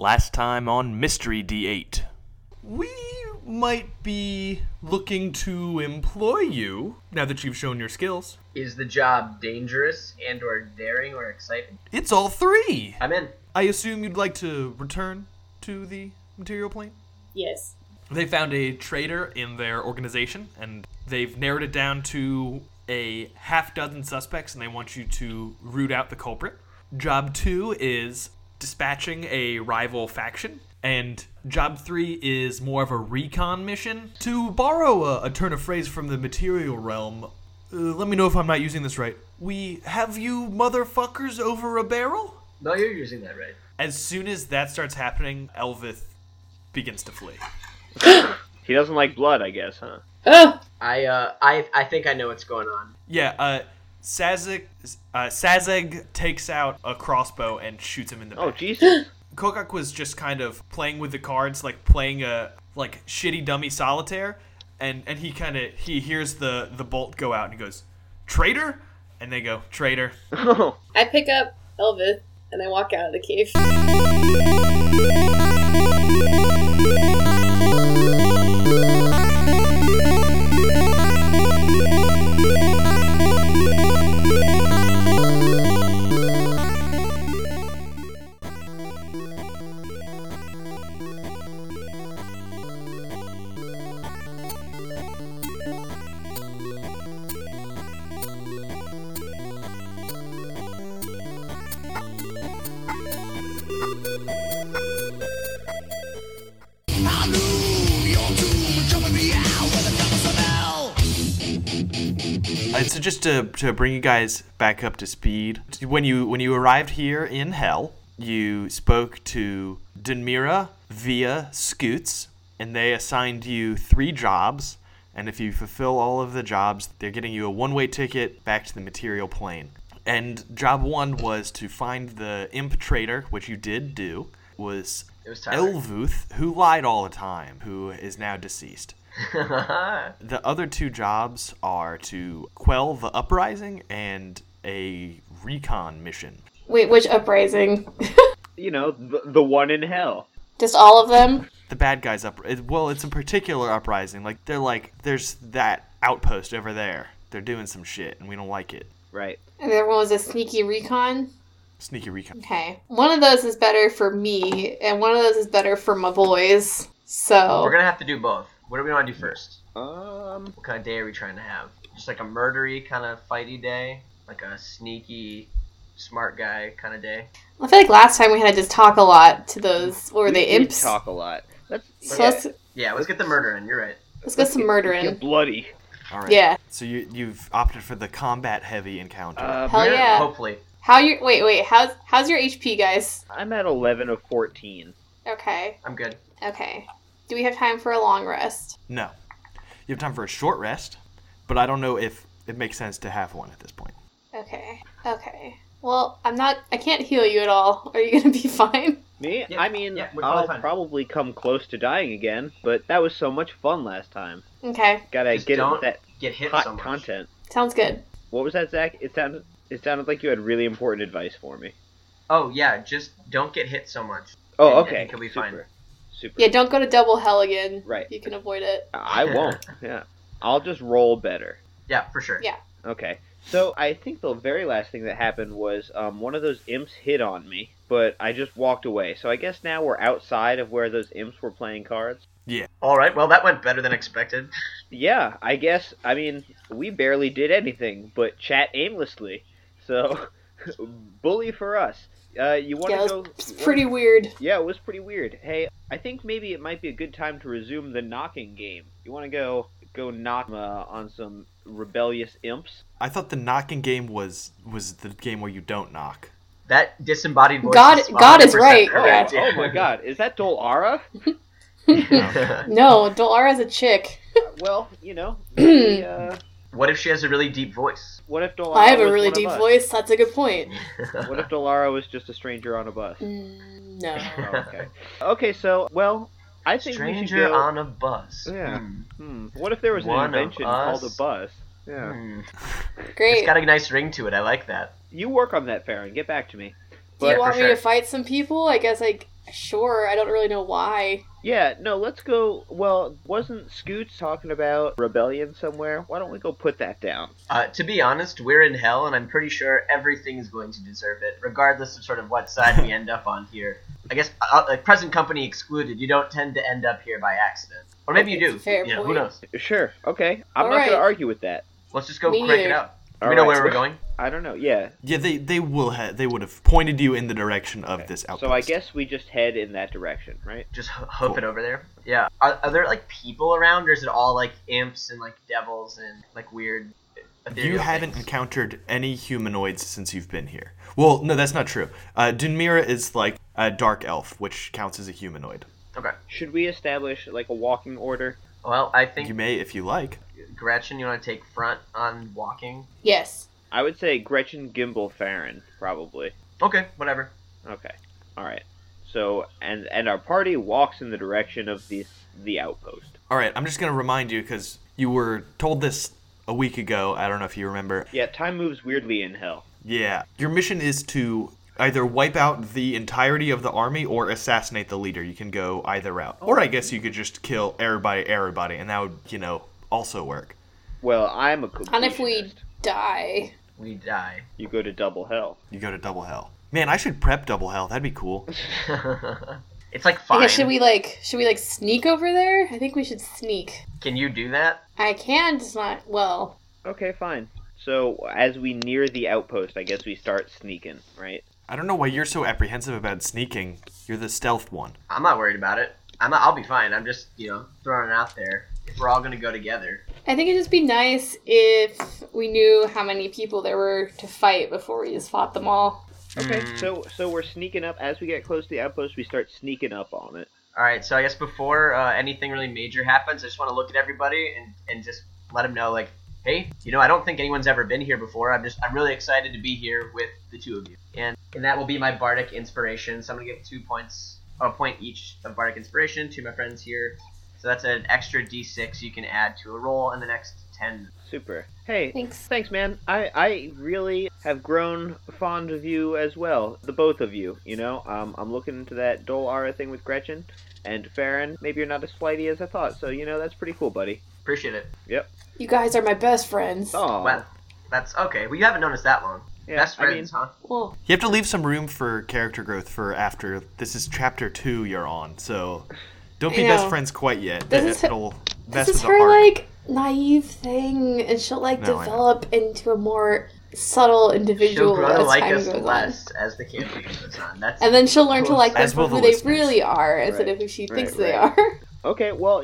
Last time on Mystery D8. We might be looking to employ you, now that you've shown your skills. Is the job dangerous and or daring or exciting? It's all three! I'm in. I assume you'd like to return to the material plane? Yes. They found a traitor in their organization, and they've narrowed it down to a half-dozen suspects, and they want you to root out the culprit. Job 2 is dispatching a rival faction, and Job 3 is more of a recon mission. To borrow a turn of phrase from the material realm, let me know if I'm not using this right. We have you motherfuckers over a barrel? No, you're using that right. As soon as that starts happening, Elvith begins to flee. He doesn't like blood, I guess, huh? Oh! I think I know what's going on. Yeah, Sazeg takes out a crossbow and shoots him in the back. Oh, Jesus. Kokak was just kind of playing with the cards, like playing a shitty dummy solitaire, and he hears the bolt go out and he goes, "Traitor?" And they go, "Traitor." Oh. I pick up Elvis and I walk out of the cave. So just to bring you guys back up to speed, when you arrived here in Hell, you spoke to Denmira via Scoots, and they assigned you 3 jobs, and if you fulfill all of the jobs, they're getting you a one-way ticket back to the material plane. And job 1 was to find the imp traitor, which you did do, it was Elvuth, who lied all the time, who is now deceased. The other 2 jobs are to quell the uprising and a recon mission. Wait, which uprising? You know, the one in hell. Just all of them? The bad guys it's a particular uprising. There's that outpost over there. They're doing some shit, and we don't like it. Right. And the other one was a sneaky recon? Sneaky recon. Okay. One of those is better for me, and one of those is better for my boys. So We're gonna have to do both. What do we want to do first? What kind of day are we trying to have? Just like a murdery kind of fighty day? Like a sneaky, smart guy kind of day? I feel like last time we had to just talk a lot to those, what were they, imps? We talk a lot. So let's get the murder in, you're right. Let's get some murder in. Get bloody. All right. Yeah. So you've opted for the combat-heavy encounter. Hell yeah. Hopefully. How's your HP, guys? I'm at 11 of 14. Okay. I'm good. Okay. Do we have time for a long rest? No. You have time for a short rest, but I don't know if it makes sense to have one at this point. Okay. Well, I can't heal you at all. Are you gonna be fine? Me? Yeah, I mean, yeah, we're I'll fine. probably come close to dying again, but that was so much fun last time. Okay. Gotta Just get don't that get hit hot so much. content. Sounds good. What was that, Zach? It sounded like you had really important advice for me. Oh, yeah, just don't get hit so much. Oh, And I okay. think it'll be fine. Super. Yeah, don't go to double hell again. Right. You can avoid it. I won't. Yeah. I'll just roll better. Yeah, for sure. Yeah. Okay. So I think the very last thing that happened was one of those imps hit on me, but I just walked away. So I guess now we're outside of where those imps were playing cards. Yeah. Alright, well, that went better than expected. Yeah, I guess. I mean, we barely did anything but chat aimlessly. So, bully for us. You want to go? It's pretty weird. Yeah, it was pretty weird. Hey, I think maybe it might be a good time to resume the knocking game. You want to go knock on some rebellious imps? I thought the knocking game was the game where you don't knock. That disembodied voice God is is 100% right. correct. Oh my god, is that Dolara? No, Dolara's a chick. Well, you know, maybe, What if she has a really deep voice? what if Dolara I have a was really one of deep us? voice. That's a good point. What if Dolara was just a stranger on a bus? No. Oh, okay. Okay, so, well, I think we should Stranger go... on a bus. Yeah. What if there was an One of invention called a us. bus? Yeah. It's Great. got a nice ring to it. I like that. You work on that, Farron. Get back to me. Do you for want me sure. to fight some people? I guess Sure, I don't really know why. Yeah, no, let's go. Well, wasn't Scoots talking about rebellion somewhere? Why don't we go put that down? To be honest, we're in hell, and I'm pretty sure everything is going to deserve it, regardless of sort of what side we end up on here. I guess, present company excluded, you don't tend to end up here by accident. Or maybe you do. Fair You know, who point. knows? Sure, okay. I'm not Alright. going to argue with that. Let's just go Me crank it neither. up. Do we know Alright. where we're going? I don't know, yeah. Yeah, they would have pointed you in the direction of this outpost. So I guess we just head in that direction, right? Just hoof it over there? Yeah. Are there, like, people around, or is it all, like, imps and, like, devils and, like, weird ethereal You haven't things? encountered any humanoids since you've been here. Well, no, that's not true. Dunmira is like a dark elf, which counts as a humanoid. Okay. Should we establish, like, a walking order? Well, I think, You may if you like. Gretchen, you want to take front on walking? Yes. I would say Gretchen Gimbal Farron, probably. Okay, whatever. Okay. Alright. So, and our party walks in the direction of the outpost. All right, I'm just going to remind you because you were told this a week ago. I don't know if you remember. Yeah, time moves weirdly in hell. Yeah. Your mission is to either wipe out the entirety of the army or assassinate the leader. You can go either route. Or I guess you could just kill everybody, and that would, also work. Well, I'm a completionist. And if we die. We die. You go to double hell. You go to double hell. Man, I should prep double hell. That'd be cool. It's like I fine. guess should we sneak over there? I think we should sneak. Can you do that? I can, just not well. Okay, fine. So, as we near the outpost, I guess we start sneaking, right? I don't know why you're so apprehensive about sneaking. You're the stealth one. I'm not worried about it. I'll be fine. I'm just, throwing it out there. If we're all gonna go together. I think it'd just be nice if we knew how many people there were to fight before we just fought them all. Okay, so we're sneaking up. As we get close to the outpost, we start sneaking up on it. Alright, so I guess before anything really major happens, I just want to look at everybody and just let them know, like, hey, I don't think anyone's ever been here before. I'm really excited to be here with the two of you. And that will be my Bardic Inspiration. So I'm going to give 2 points, a point each of Bardic Inspiration to my friends here. So that's an extra d6 you can add to a roll in the next 10. Super. Hey, Thanks. man. I really have grown fond of you as well. The both of you, I'm looking into that Dol Ara thing with Gretchen. And Farron, maybe you're not as flighty as I thought. So, that's pretty cool, buddy. Appreciate it. Yep. You guys are my best friends. Oh. Well, that's okay. Well, you haven't known us that long. Yeah, Best friends, huh? Well, You have to leave some room for character growth for after. This is chapter 2 you're on, so don't be I best know. friends quite yet. This is her- It'll this mess is with the her, arc. naive thing, and she'll, No, I know. develop into a more subtle individual She'll grow to as like time us goes on. less as the campaign goes on. That's And then she'll learn to like them As for will who the they listeners. really are, instead Right. of who she Right, thinks they right. are. Okay, well,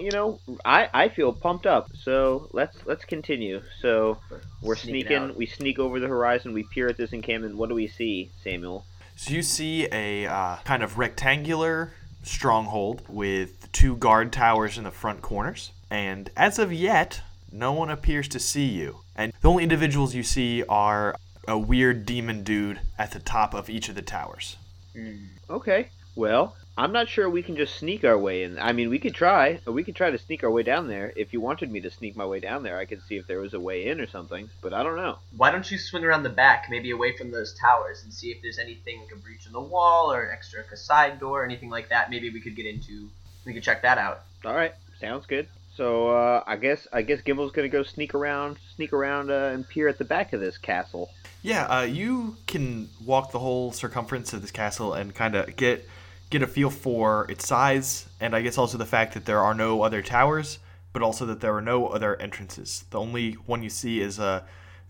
I feel pumped up. So let's continue. So we're Sneak it sneaking. out. We sneak over the horizon. We peer at this encampment. What do we see, Samuel? So you see a kind of rectangular stronghold with 2 guard towers in the front corners. And as of yet, no one appears to see you. And the only individuals you see are a weird demon dude at the top of each of the towers. Okay. Well, I'm not sure we can just sneak our way in. I mean, we could try. We could try to sneak our way down there. If you wanted me to sneak my way down there, I could see if there was a way in or something. But I don't know. Why don't you swing around the back, maybe away from those towers, and see if there's anything like a breach in the wall or an extra side door or anything like that. Maybe we could get into. We could check that out. All right. Sounds good. So I guess Gimble's gonna go sneak around, and peer at the back of this castle. Yeah, you can walk the whole circumference of this castle and kind of get a feel for its size, and I guess also the fact that there are no other towers, but also that there are no other entrances. The only one you see is a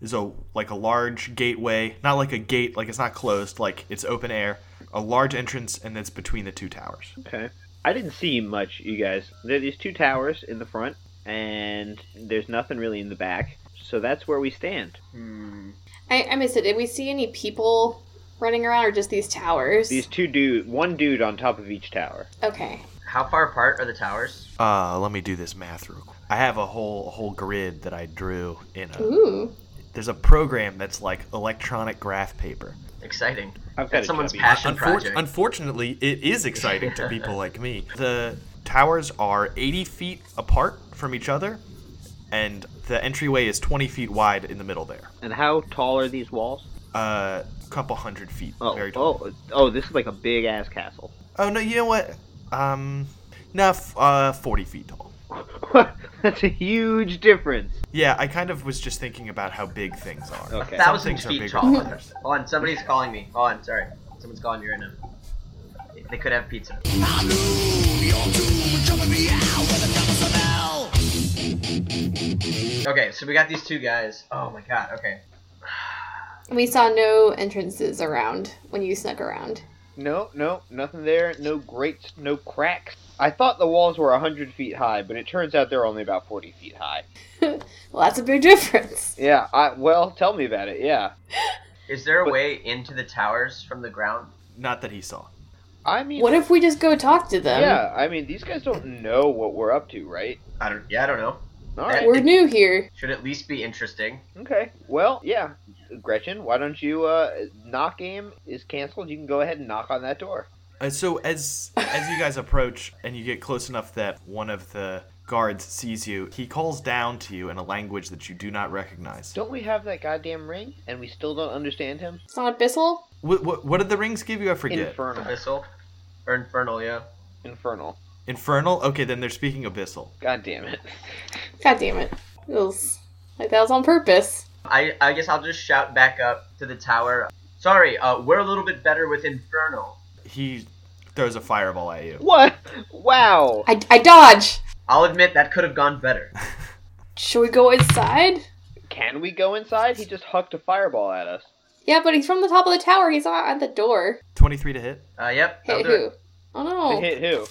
large gateway, not like a gate, like it's not closed, like it's open air, a large entrance, and it's between the 2 towers. Okay. I didn't see much, you guys. There are these 2 towers in the front, and there's nothing really in the back. So that's where we stand. I missed it. Did we see any people running around, or just these towers? These 2 one dude on top of each tower. Okay. How far apart are the towers? Let me do this math real quick. I have a whole grid that I drew in Ooh. there's a program that's like electronic graph paper. Exciting. I've got That's a someone's chubby. passion project. Unfortunately, it is exciting to people like me. The towers are 80 feet apart from each other, and the entryway is 20 feet wide in the middle there. And how tall are these walls? A couple hundred feet. Very tall. Oh, this is like a big ass castle. Oh no, you know what? No, 40 feet tall. That's a huge difference. Yeah, I kind of was just thinking about how big things are. Okay. Some 1,000 things are feet bigger tall. than others. Hold on, somebody's calling me. Hold on, sorry. Someone's calling you right now. They could have pizza. Okay, so we got these two guys. Oh my god, okay. We saw no entrances around when you snuck around. No, nothing there. No grates, no cracks. I thought the walls were 100 feet high, but it turns out they're only about 40 feet high. Well, that's a big difference. Yeah, well, tell me about it, yeah. Is there a way into the towers from the ground? Not that he saw. I mean... What if we just go talk to them? Yeah, I mean, these guys don't know what we're up to, right? I don't know. Alright. We're new here. Should at least be interesting. Okay, well, yeah. Gretchen, why don't you, knock game is canceled. You can go ahead and knock on that door. So as you guys approach and you get close enough that one of the guards sees you, he calls down to you in a language that you do not recognize. Don't we have that goddamn ring, and we still don't understand him? It's not Abyssal? What did the rings give you? I forget. Infernal. Abyssal? Or Infernal, yeah. Infernal. Infernal? Okay, then they're speaking Abyssal. God damn it. God damn it. It was like that was on purpose. I guess I'll just shout back up to the tower. Sorry, we're a little bit better with Infernal. He throws a fireball at you. What? Wow. I dodge. I'll admit that could have gone better. Should we go inside? Can we go inside? He just hucked a fireball at us. Yeah, but he's from the top of the tower. He's not at the door. 23 to hit. Yep. Hit I'll do who? it. Oh no. To hit who?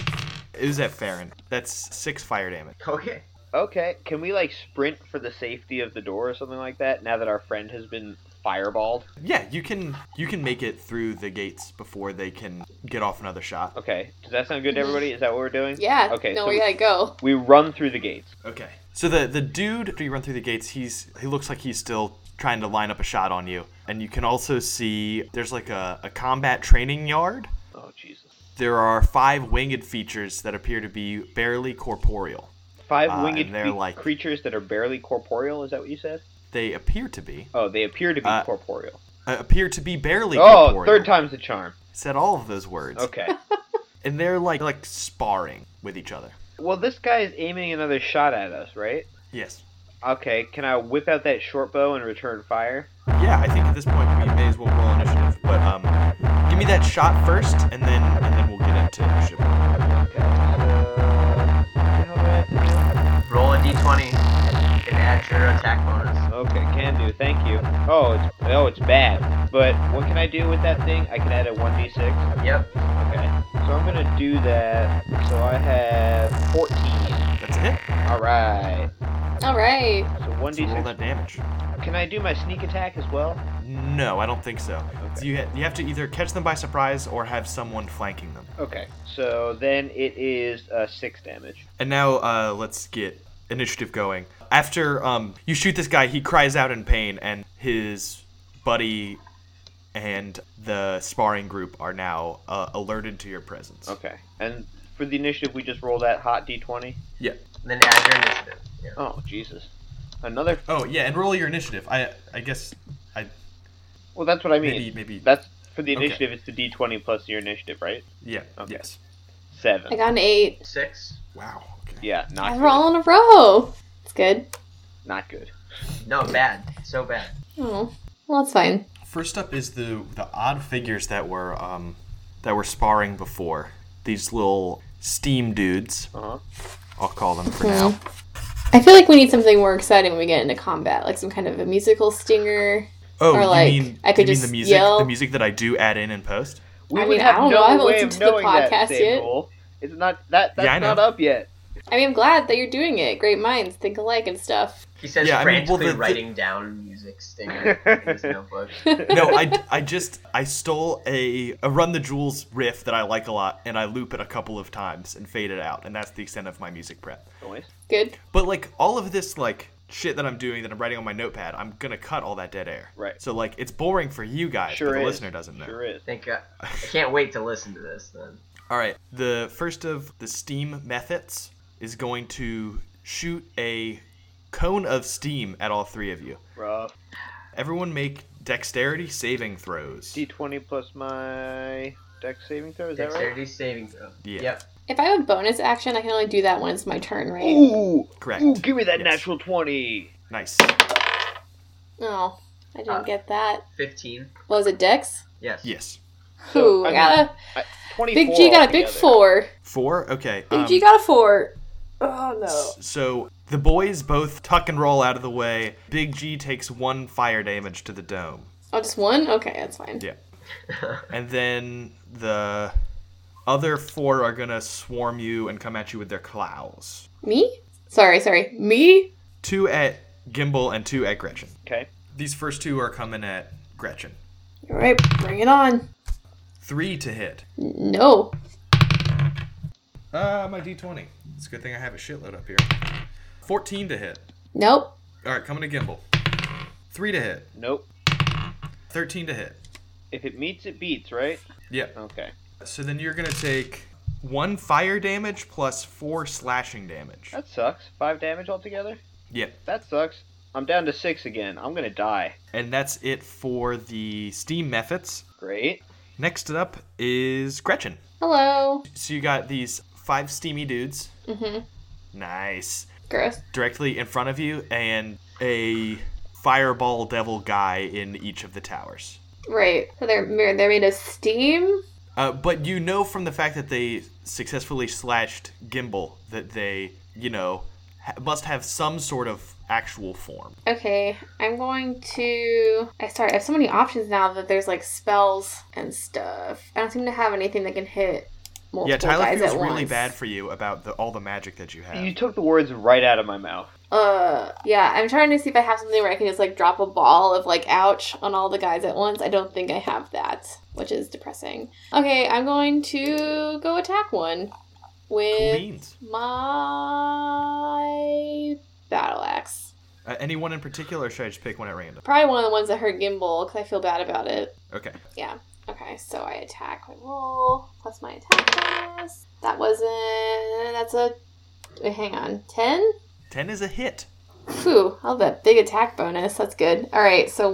It was at Farron. That's 6 fire damage. Okay. Okay, can we, like, sprint for the safety of the door or something like that, now that our friend has been fireballed? Yeah, you can make it through the gates before they can get off another shot. Okay, does that sound good to everybody? Is that what we're doing? Yeah. Okay, No, so we gotta go. we run through the gates. Okay. So the dude, after you run through the gates, he looks like he's still trying to line up a shot on you. And you can also see there's like a combat training yard. Oh, Jesus. There are 5 winged features that appear to be barely corporeal. 5 winged and they're like- creatures that are barely corporeal, is that what you said? They appear to be. Oh, they appear to be corporeal. Appear to be barely Oh, corporeal. third time's the charm. Said all of those words. Okay. And they're like sparring with each other. Well, this guy is aiming another shot at us, right? Yes. Okay, can I whip out that short bow and return fire? Yeah, I think at this point we may as well roll initiative. But give me that shot first, and then we'll get into initiative. Roll a d20 and add your attack bonus. Okay, can do. Thank you. Oh, it's bad. But what can I do with that thing? I can add a 1d6. Yep. Okay. So I'm gonna do that. So I have 14. That's a hit. All right. All right. So So roll 1d6. that damage. Can I do my sneak attack as well? No, I don't think so. Okay. So you have to either catch them by surprise or have someone flanking them. Okay. So then it is 6 damage. And now let's get initiative going. After you shoot this guy, he cries out in pain, and his buddy and the sparring group are now alerted to your presence. Okay. And for the initiative, we just roll that hot d20. Yeah. And then add your initiative. Yeah. Oh, Jesus. Another. Oh yeah, and roll your initiative. I guess Well, that's what I mean. maybe. That's for the Okay. initiative. It's the d20 plus your initiative, right? Yeah. Okay. Yes. 7. I got an 8. 6. Wow. Okay. Yeah, not We're all good. in a row. It's good. Not good. No, bad. So bad. Oh, well, that's fine. First up is the odd figures that were sparring before. These little steam dudes. Uh-huh. I'll call them for now. I feel like we need something more exciting when we get into combat, like some kind of a musical stinger. Oh, Or, you like, mean I could you mean just the music? yell. The music that I do add in post. We I would mean, have I don't no know. I haven't way listened of to the knowing that, podcast yet. Samuel. It's not that's Yeah, I know. not up yet. I mean, I'm glad that you're doing it. Great minds think alike and stuff. He says Yeah, I mean, well, frantically the- writing down music stinger in his notebook. No, I stole a Run the Jewels riff that I like a lot, and I loop it a couple of times and fade it out, and that's the extent of my music prep. Noise. Good. But like all of this like shit that I'm doing that I'm writing on my notepad, I'm gonna cut all that dead air. Right. So like it's boring for you guys, Sure but the is. listener doesn't know. Sure is. I can't wait to listen to this then. All right. The first of the steam methods is going to shoot a cone of steam at all 3 of you. Rough. Everyone make dexterity saving throws. D20 plus my Dex saving throw, is that right? Dexterity saving throw. Yeah. Yep. If I have a bonus action, I can only do that when it's my turn, right? Ooh! Correct. Ooh, give me that Yes. natural 20! Nice. Oh, I didn't get that. 15. What was it, Dex? Yes. Yes. Ooh, I I mean, got a 24 Big G got a big altogether. 4. 4? Okay. Big G got a 4. Oh no. So the boys both tuck and roll out of the way. Big G takes 1 fire damage to the dome. Oh, just 1? Okay, that's fine. Yeah. And then the other 4 are gonna swarm you and come at you with their claws. Me? Sorry. Me? 2 at Gimbal and 2 at Gretchen. Okay. These first 2 are coming at Gretchen. Alright, bring it on. 3 to hit. No. My D20. It's a good thing I have a shitload up here. 14 to hit. Nope. Alright, coming to Gimbal. 3 to hit. Nope. 13 to hit. If it meets, it beats, right? Yep. Okay. So then you're gonna take 1 fire damage plus 4 slashing damage. That sucks. 5 damage altogether? Yep. That sucks. I'm down to 6 again. I'm gonna die. And that's it for the steam methods. Great. Next up is Gretchen. Hello. So you got these 5 steamy dudes. Mm-hmm. Nice. Gross. Directly in front of you, and a fireball devil guy in each of the towers. Right. So they're made of steam? But you know from the fact that they successfully slashed Gimbal that they, must have some sort of actual form. Okay, I'm going to... I have so many options now that there's, like, spells and stuff. I don't seem to have anything that can hit multiple Yeah, Tyler guys feels at really once. bad for you about all the magic that you have. You took the words right out of my mouth. Yeah, I'm trying to see if I have something where I can just, like, drop a ball of, like, ouch on all the guys at once. I don't think I have that, which is depressing. Okay, I'm going to go attack one Cool with beans. my battle axe. Anyone in particular, or should I just pick one at random? Probably one of the ones that hurt Gimbal, because I feel bad about it. Okay. Yeah. Okay, so I attack my roll, plus my attack bonus. That's a... Wait, hang on. 10? 10 is a hit. Phew, I'll have that big attack bonus. That's good. Alright, so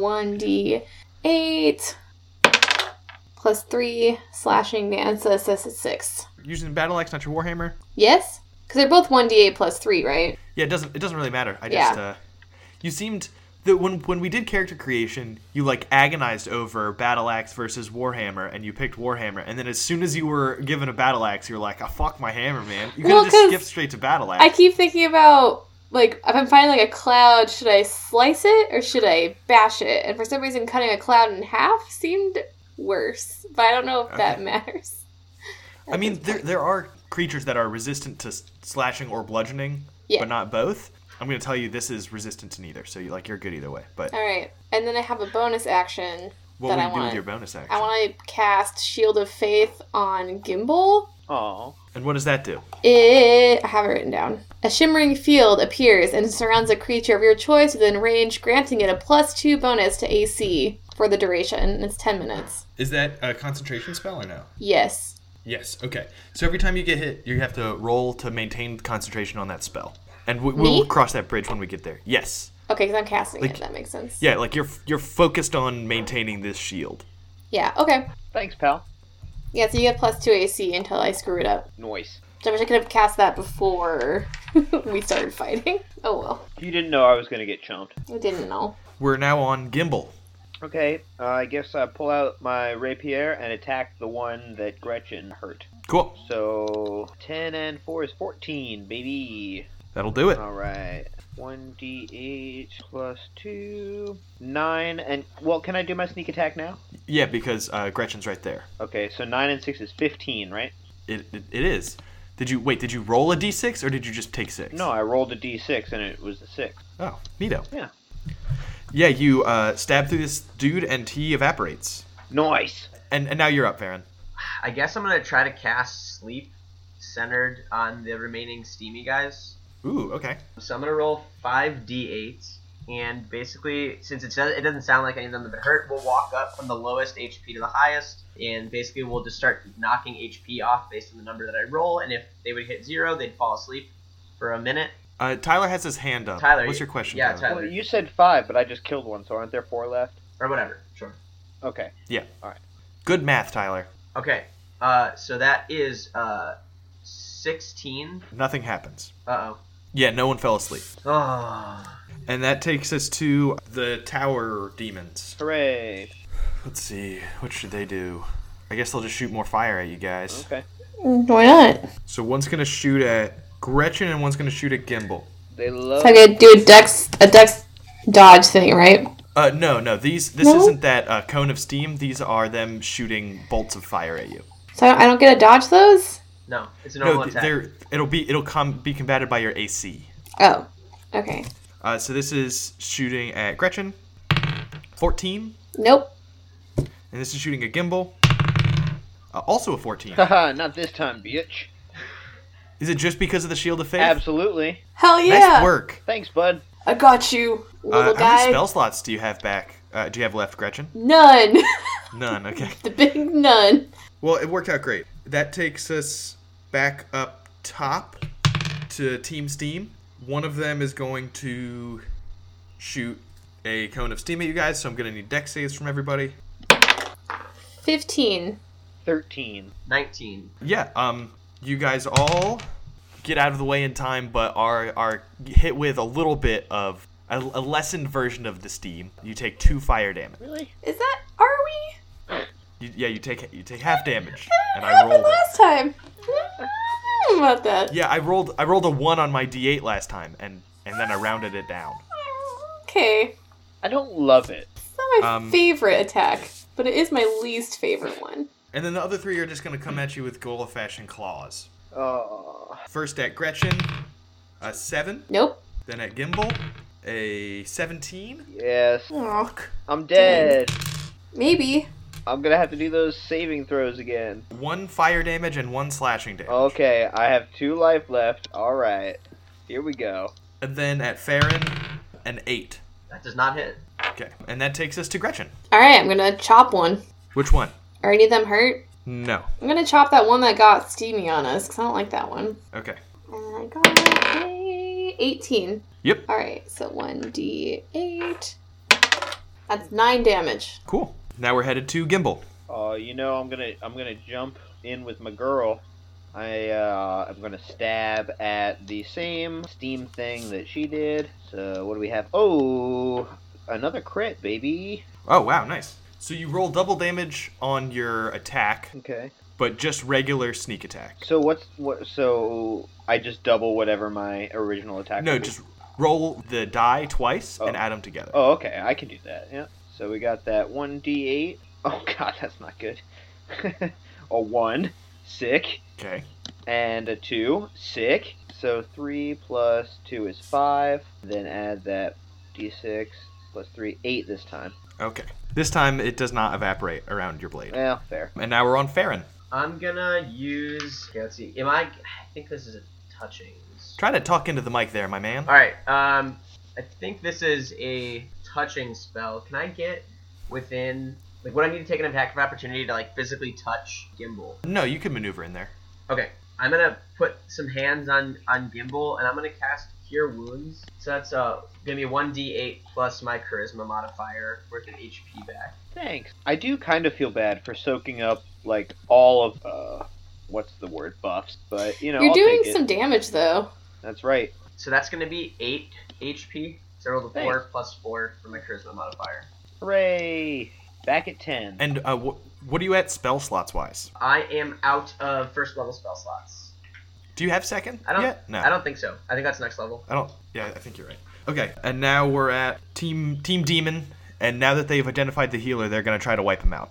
1d8 plus 3 slashing damage. So that's 6. Using battle axe, not your warhammer. Yes? Because they're both 1d8 plus 3, right? Yeah, it doesn't really matter. I Yeah. just you seemed that when we did character creation, you like agonized over battle axe versus warhammer, and you picked warhammer, and then as soon as you were given a battle axe, you're like, "Oh, fuck my hammer, man!" You could have Well, just 'cause skipped straight to battle axe. I keep thinking about, like, if I'm finding, like, a cloud, should I slice it or should I bash it? And for some reason, cutting a cloud in half seemed worse. But I don't know if that matters. I mean, there are creatures that are resistant to slashing or bludgeoning, Yeah. but not both. I'm going to tell you this is resistant to neither, so you're good either way. But Alright, and then I have a bonus action what that will I you do want. with your bonus action? I want to cast Shield of Faith on Gimbal. Aw. And what does that do? I have it written down. A shimmering field appears and surrounds a creature of your choice within range, granting it a +2 bonus to AC for the duration. It's 10 minutes. Is that a concentration spell or no? Yes. Yes. Okay. So every time you get hit, you have to roll to maintain concentration on that spell, and we'll Me? cross that bridge when we get there. Yes. Okay, because I'm casting Like- it. That makes sense. Yeah, like you're focused on maintaining this shield. Yeah, okay. Thanks, pal. Yeah, so you get +2 AC until I screw it up. Noise. So I wish I could have cast that before we started fighting. Oh well. You didn't know I was gonna get chumped. I didn't know. We're now on Gimbal. Okay, I guess I pull out my rapier and attack the one that Gretchen hurt. Cool. So, 10 and 4 is 14, baby. That'll do it. Alright. 1d8 plus 2. 9 and... Well, can I do my sneak attack now? Yeah, because Gretchen's right there. Okay, so 9 and 6 is 15, right? It is. Did you roll a d6 or did you just take 6? No, I rolled a d6 and it was a 6. Oh, neato. Yeah. Yeah, you stab through this dude and he evaporates. Nice! And now you're up, Farron. I guess I'm gonna try to cast Sleep centered on the remaining steamy guys. Ooh, okay. So I'm gonna roll 5d8, and basically, since it doesn't sound like any of them have been hurt, we'll walk up from the lowest HP to the highest, and basically we'll just start knocking HP off based on the number that I roll, and if they would hit 0, they'd fall asleep for a minute. Tyler has his hand up. Tyler, What's your question? yeah, Tyler? Tyler. Well, you said 5, but I just killed one, so aren't there 4 left? Or whatever, sure. Okay. Good math, Tyler. Okay, So that is 16. Nothing happens. Uh-oh. Yeah, no one fell asleep. Oh. And that takes us to the tower demons. Hooray. Let's see, what should they do? I guess they'll just shoot more fire at you guys. Okay. Why not? So one's gonna shoot at Gretchen and one's gonna shoot at Gimbal. They love... So I'm gonna do a dex dodge thing, right? No. This isn't that cone of steam. These are them shooting bolts of fire at you. So I don't get to dodge those? No, it's a normal attack. It'll be combated by your AC. Oh, okay. So this is shooting at Gretchen. 14. Nope. And this is shooting at Gimbal. Also a 14. Haha, not this time, bitch. Is it just because of the Shield of Faith? Absolutely. Hell yeah! Nice work. Thanks, bud. I got you, little How guy. many spell slots do you have back? Do you have left, Gretchen? None. None, okay. The big none. Well, it worked out great. That takes us back up top to Team Steam. One of them is going to shoot a cone of steam at you guys, so I'm going to need dex saves from everybody. 15. 13. 19. Yeah, you guys all get out of the way in time, but are hit with a little bit of a lessened version of the steam. You take 2 fire damage. Really? Is that... Are we? You take half damage, and What I happened rolled it. last time? About that. Yeah, I rolled a 1 on my d8 last time, and then I rounded it down. Okay. I don't love it. It's not my favorite attack, but it is my least favorite one. And then the other 3 are just going to come at you with Gola Fashion Claws. Oh. First at Gretchen, a 7. Nope. Then at Gimbal, a 17. Yes. Oh, I'm dead. maybe. I'm gonna have to do those saving throws again. 1 fire damage and 1 slashing damage. Okay, I have 2 life left. Alright. Here we go. And then at Farron, an 8. That does not hit. Okay. And that takes us to Gretchen. Alright, I'm gonna chop one. Which one? Are any of them hurt? No. I'm gonna chop that one that got steamy on us, because I don't like that one. Okay. And I got a 18. Yep. Alright, so 1d8. That's 9 damage. Cool. Now we're headed to Gimbal. I'm gonna jump in with my girl. I'm gonna stab at the same steam thing that she did. So what do we have? Oh, another crit, baby. Oh, wow, nice. So you roll double damage on your attack, Okay. but just regular sneak attack. So so I just double whatever my original attack No, would be? just roll the die twice and Oh. add them together. Oh, okay, I can do that, yeah. So we got that 1d8. Oh god, that's not good. A 1, sick. Okay. And a 2, sick. So 3 plus 2 is 5. Then add that d6 plus 3, 8 this time. Okay. This time it does not evaporate around your blade. Well, fair. And now we're on Farron. I'm gonna use... Okay, let's see. I think this is a touching. Try to talk into the mic there, my man. Alright, I think this is a touching spell. Can I get within... Like, would I need to take an attack of opportunity to, like, physically touch Gimbal? No, you can maneuver in there. Okay, I'm gonna put some hands on Gimbal, and I'm gonna cast Cure Wounds. So that's gonna be 1d8 plus my Charisma modifier, worth an HP back. Thanks. I do kind of feel bad for soaking up, like, all of, what's the word, buffs. But, You're I'll doing take it. some damage, though. That's right. So that's gonna be 8 HP. So I rolled a 4 Thanks. plus 4 for my Charisma modifier. Hooray! Back at 10. And what are you at spell slots wise? I am out of first level spell slots. Do you have second I don't. yet? No. I don't think so. I think that's next level. I don't. Yeah, I think you're right. Okay, and now we're at Team Demon, and now that they've identified the healer, they're gonna try to wipe him out.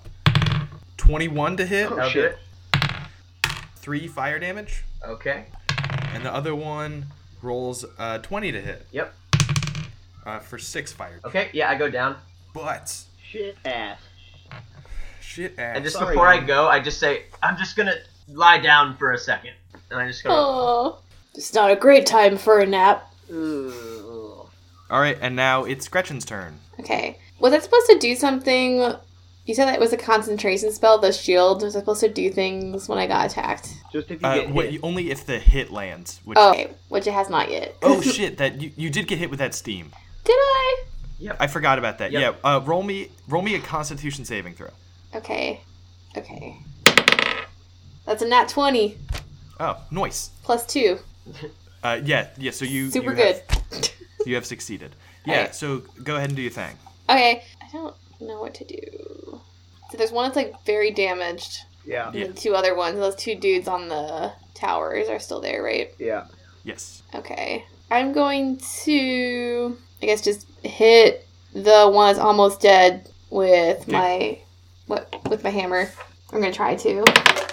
21 to hit. Oh, That'll do shit. it. 3 fire damage, Okay. and the other one rolls 20 to hit. Yep. For 6 fire. Okay. Yeah, I go down. But Shit ass. shit ass. And just Sorry, before I man. go, I just say, I'm just gonna lie down for a second. And I just go, Oh, it's not a great time for a nap. Ugh. All right, and now it's Gretchen's turn. Okay. Was I supposed to do something? You said that it was a concentration spell, the shield. Was I supposed to do things when I got attacked? Just if you get hit. Only if the hit lands. Which, Okay, which it has not yet. Oh shit! That you did get hit with that steam. Did I? Yep. I forgot about that. Yep. Yeah. Roll me a Constitution saving throw. Okay. Okay. That's a nat 20 Oh, nice. plus 2. Yeah. So you Super you good. Have, you have succeeded. Yeah. Alright. So go ahead and do your thing. Okay. I don't know what to do. So there's one that's like very damaged. Yeah. Yeah. And the 2 other ones, those 2 dudes on the towers are still there, right? Yeah. Yes. Okay. I'm going to, I guess, just hit the one that's almost dead with my hammer. I'm gonna try to.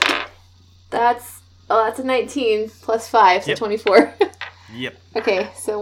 That's a 19 plus 5, so Yep. 24. Yep. Okay, so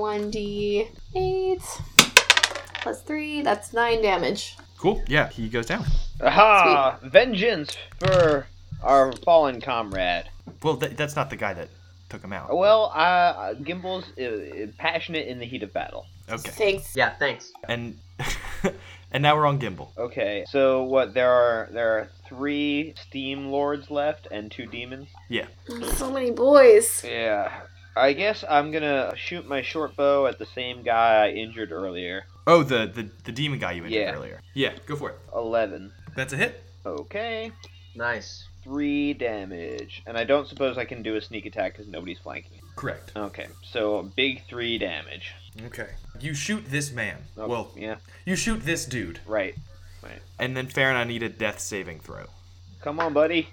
1d8 plus 3, that's 9 damage. Cool. Yeah. He goes down. Aha! Vengeance for our fallen comrade. Well, that's not the guy that took him out. Well, Gimble's passionate in the heat of battle. Okay. Thanks. Yeah, thanks. And and now we're on Gimbal. Okay, so what? There are 3 steam lords left and 2 demons. Yeah. So many boys. Yeah, I guess I'm gonna shoot my short bow at the same guy I injured earlier. Oh, the demon guy you injured Yeah. earlier. Yeah. Go for it. 11. That's a hit. Okay, Nice. 3 damage, and I don't suppose I can do a sneak attack because nobody's flanking me. Correct. Okay, so a big 3 damage. Okay. You shoot this man. Oh, Well, yeah, you shoot this dude, right. and then Farron, I need a death saving throw. Come on, buddy.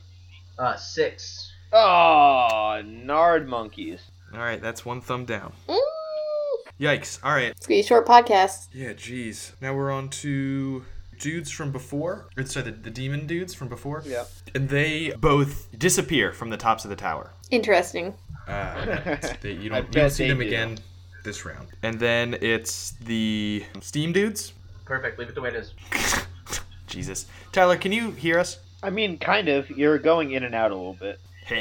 6. Oh, nard monkeys. All right, that's 1 thumb down. Mm. Yikes. All right. It's gonna be a short podcast. Yeah, jeez. Now we're on to dudes from before. Sorry, the demon dudes from before. Yeah. And they both disappear from the tops of the tower. Interesting. You I don't bet see they them do. again this round. And then it's the steam dudes. Perfect. Leave it the way it is. Jesus. Tyler, can you hear us? I mean, kind of. You're going in and out a little bit.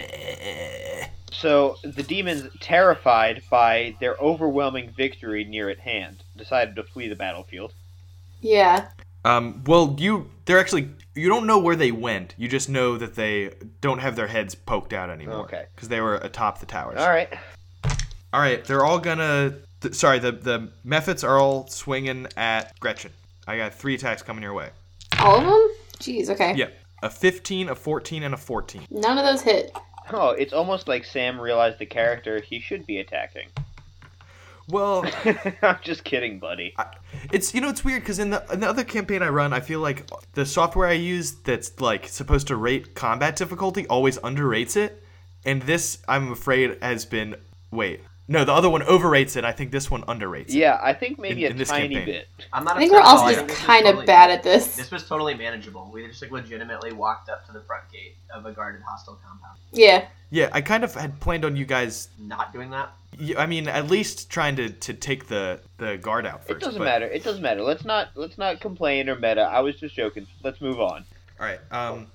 So, the demons, terrified by their overwhelming victory near at hand, decided to flee the battlefield. Yeah. Well, you don't know where they went. You just know that they don't have their heads poked out anymore. Okay. Because they were atop the towers. Alright. All right, they're all gonna. The Mephits are all swinging at Gretchen. I got 3 attacks coming your way. All of them? Jeez, okay. Yeah, a 15, a 14, and a 14. None of those hit. Oh, it's almost like Sam realized the character he should be attacking. Well, I'm just kidding, buddy. it's weird because in the other campaign I run, I feel like the software I use that's like supposed to rate combat difficulty always underrates it, and this I'm afraid has been No, the other one overrates it. I think this one underrates it. Yeah, I think maybe In a this tiny campaign. bit. I'm not I think we're upset at all. also I just think this was kind of totally- bad at this. This was totally manageable. We just legitimately walked up to the front gate of a guarded hostile compound. Yeah. Yeah, I kind of had planned on you guys. Not doing that. I mean, at least trying to take the guard out first. It doesn't but- matter. It doesn't matter. Let's not complain or meta. I was just joking. Let's move on. All right.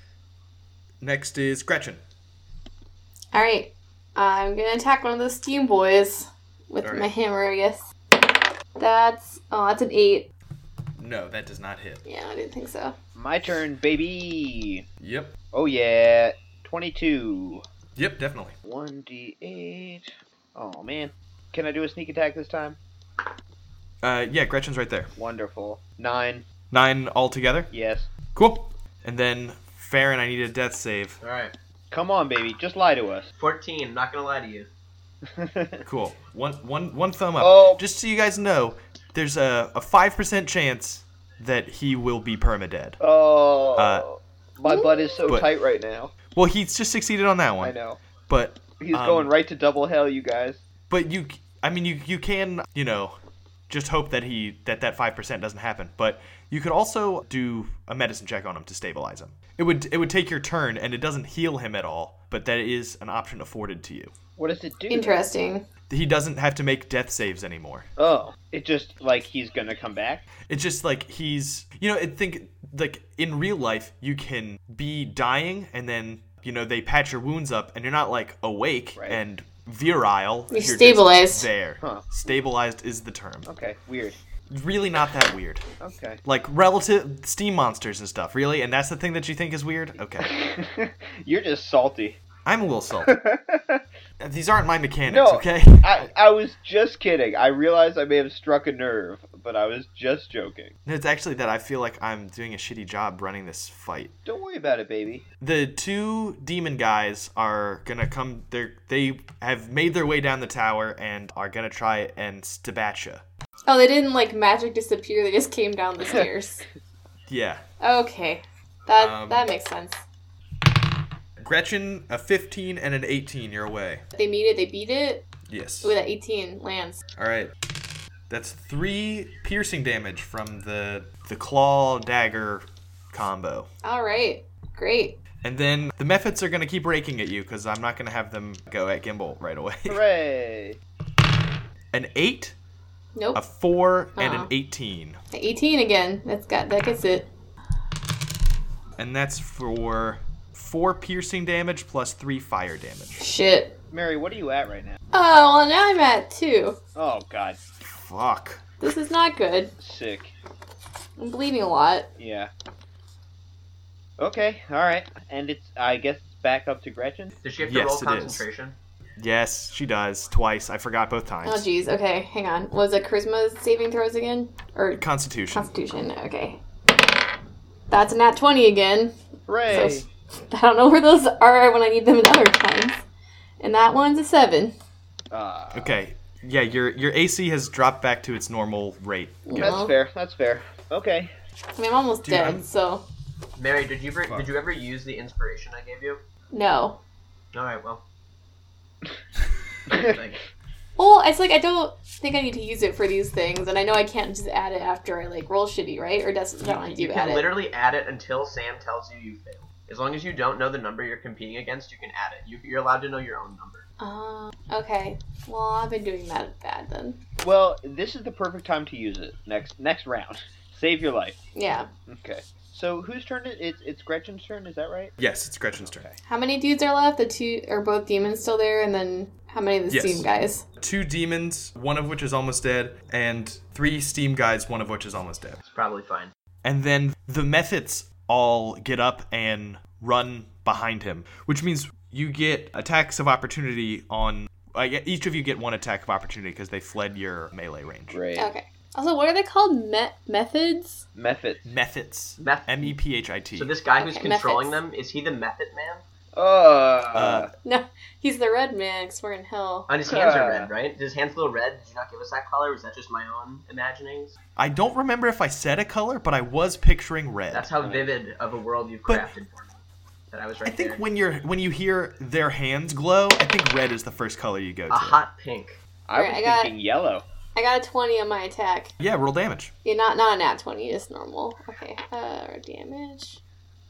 Next is Gretchen. Alright. I'm gonna attack one of those steam boys with Alright. my hammer, I guess. That's an 8. No, that does not hit. Yeah, I didn't think so. My turn, baby. Yep. Oh yeah, 22. Yep, definitely. 1d8. Oh man, can I do a sneak attack this time? Yeah, Gretchen's right there. Wonderful. 9. 9 altogether. Yes. Cool. And then Farron, I need a death save. All right. Come on, baby. Just lie to us. 14. I'm not gonna lie to you. Cool. One thumb up. Oh. Just so you guys know, there's a 5% chance that he will be permadead. Oh. My butt is so but- tight right now. Well, he's just succeeded on that one. I know. But He's going right to double hell, you guys. But you can, just hope that that 5% doesn't happen. But you could also do a medicine check on him to stabilize him. It would take your turn, and it doesn't heal him at all. But that is an option afforded to you. What does it do? Interesting. He doesn't have to make death saves anymore. Oh, it just like he's gonna come back. It's just like he's, like in real life, you can be dying and then, they patch your wounds up and you're not like awake Right. and virile. You're just stabilized. there. Huh. Stabilized is the term. Okay, weird. Really not that weird. Okay. Like relative steam monsters and stuff, really? And that's the thing that you think is weird? Okay. You're just salty. I'm a little salty. These aren't my mechanics, No. okay? I was just kidding. I realized I may have struck a nerve, but I was just joking. It's actually that I feel like I'm doing a shitty job running this fight. Don't worry about it, baby. The two demon guys are gonna come. They have made their way down the tower and are gonna try and stab at you. Oh, they didn't like magic disappear. They just came down the stairs. Yeah. Okay, that makes sense. Gretchen, a 15 and an 18 your way. They meet it. They beat it. Yes. Ooh, that 18 lands. All right. That's 3 piercing damage from the claw dagger combo. All right, great. And then the methods are going to keep raking at you because I'm not going to have them go at Gimbal right away. Hooray! An 8, Nope. a 4, and Uh-uh. an 18. 18 again. That gets it. And that's for 4 piercing damage plus 3 fire damage. Shit. Mary, what are you at right now? Oh, well, now I'm at 2. Oh, God. Fuck. This is not good. Sick. I'm bleeding a lot. Yeah. Okay, alright. And I guess it's back up to Gretchen? Does she have to Yes, roll it is. concentration? Yes, she does. Twice. I forgot both times. Oh, jeez. Okay, hang on. Was it charisma saving throws again? Or Constitution. Constitution? Okay. That's a nat 20 again. Hooray! So, I don't know where those are when I need them in other times. And that one's a 7. Okay. Yeah, your AC has dropped back to its normal rate. That's fair, that's fair. Okay. I mean, I'm almost Dude, dead, I'm- so... Mary, did you ever use the inspiration I gave you? No. All right, well. Well, it's like I don't think I need to use it for these things, and I know I can't just add it after I like roll shitty, right? Or does that want to You do can add it? literally add it until Sam tells you failed. As long as you don't know the number you're competing against, you can add it. You're allowed to know your own number. Okay. Well, I've been doing that bad then. Well, this is the perfect time to use it. Next round. Save your life. Yeah. Okay. So whose turn it's Gretchen's turn, is that right? Yes, it's Gretchen's turn. How many dudes are left? The 2 are both demons still there, and then how many of the Yes. steam guys? 2 demons, one of which is almost dead, and 3 steam guys, one of which is almost dead. It's probably fine. And then the methods all get up and run behind him, which means you get attacks of opportunity on... each of you get 1 attack of opportunity because they fled your melee range. Great. Okay. Also, what are they called? Methods? Methods. Methods. Meth- MEPHIT. So this guy who's Okay, controlling methods. them, is he the method man? No, he's the red man, because we're in hell. And his hands are red, right? Does his hands glow red? Did you not give us that color? Was that just my own imaginings? I don't remember if I said a color, but I was picturing red. That's how vivid of a world you've But- crafted for me. That I was right I think there. when you hear their hands glow, I think red is the first color you go to. A hot pink. I was Alright, I got- thinking yellow. I got a 20 on my attack. Yeah, roll damage. Yeah, not a nat 20, just normal. Okay, damage.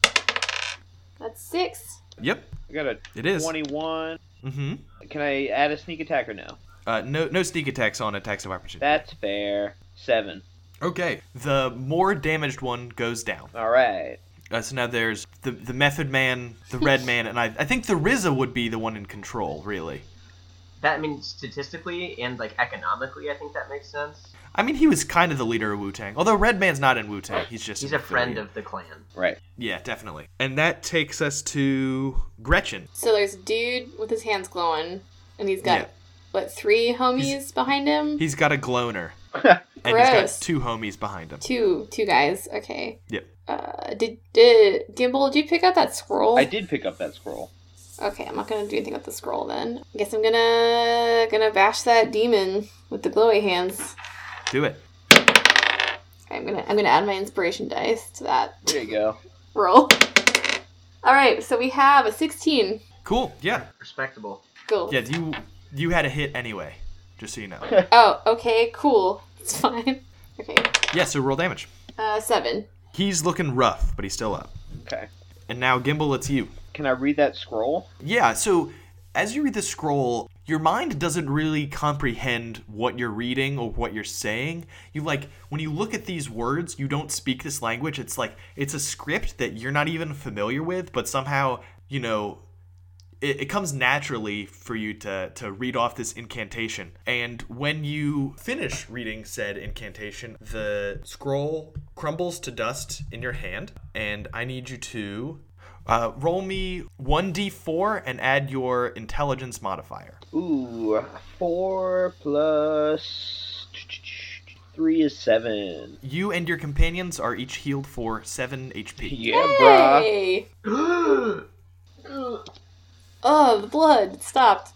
That's 6. Yep, I got a it is. 21. Mm-hmm. Can I add a sneak attack or no? No sneak attacks on attacks of opportunity. That's fair. 7. Okay, the more damaged one goes down. Alright. So now there's the Method Man, the Red Man, and I think the RZA would be the one in control, really. That, I mean, statistically and, like, economically, I think that makes sense. I mean, he was kind of the leader of Wu-Tang. Although Red Man's not in Wu-Tang, he's just He's an a friend affiliate. of the clan. Right. Yeah, definitely. And that takes us to Gretchen. So there's a dude with his hands glowing, and he's got, Yeah. what, 3 homies behind him? He's got a gloner. And he's got Gross. 2 homies behind him. Two guys, okay. Yep. Did Gimbal, did you pick up that scroll? I did pick up that scroll. Okay, I'm not gonna do anything with the scroll then. I guess I'm gonna bash that demon with the glowy hands. Do it. I'm gonna add my inspiration dice to that There you go. roll. Alright, so we have a 16. Cool. Yeah. Respectable. Cool. Yeah, you had a hit anyway, just so you know. Oh, okay, cool. It's fine. Okay. Yeah, so roll damage. 7. He's looking rough, but he's still up. Okay. And now, Gimbal, it's you. Can I read that scroll? Yeah, so as you read the scroll, your mind doesn't really comprehend what you're reading or what you're saying. When you look at these words, you don't speak this language. It's like, it's a script that you're not even familiar with, but somehow, it comes naturally for you to read off this incantation. And when you finish reading said incantation, the scroll crumbles to dust in your hand, and I need you to roll me 1d4 and add your intelligence modifier. Ooh, 4 plus 3 is 7. You and your companions are each healed for 7 HP. Yeah, bruh. Hey! Oh, the blood. It stopped.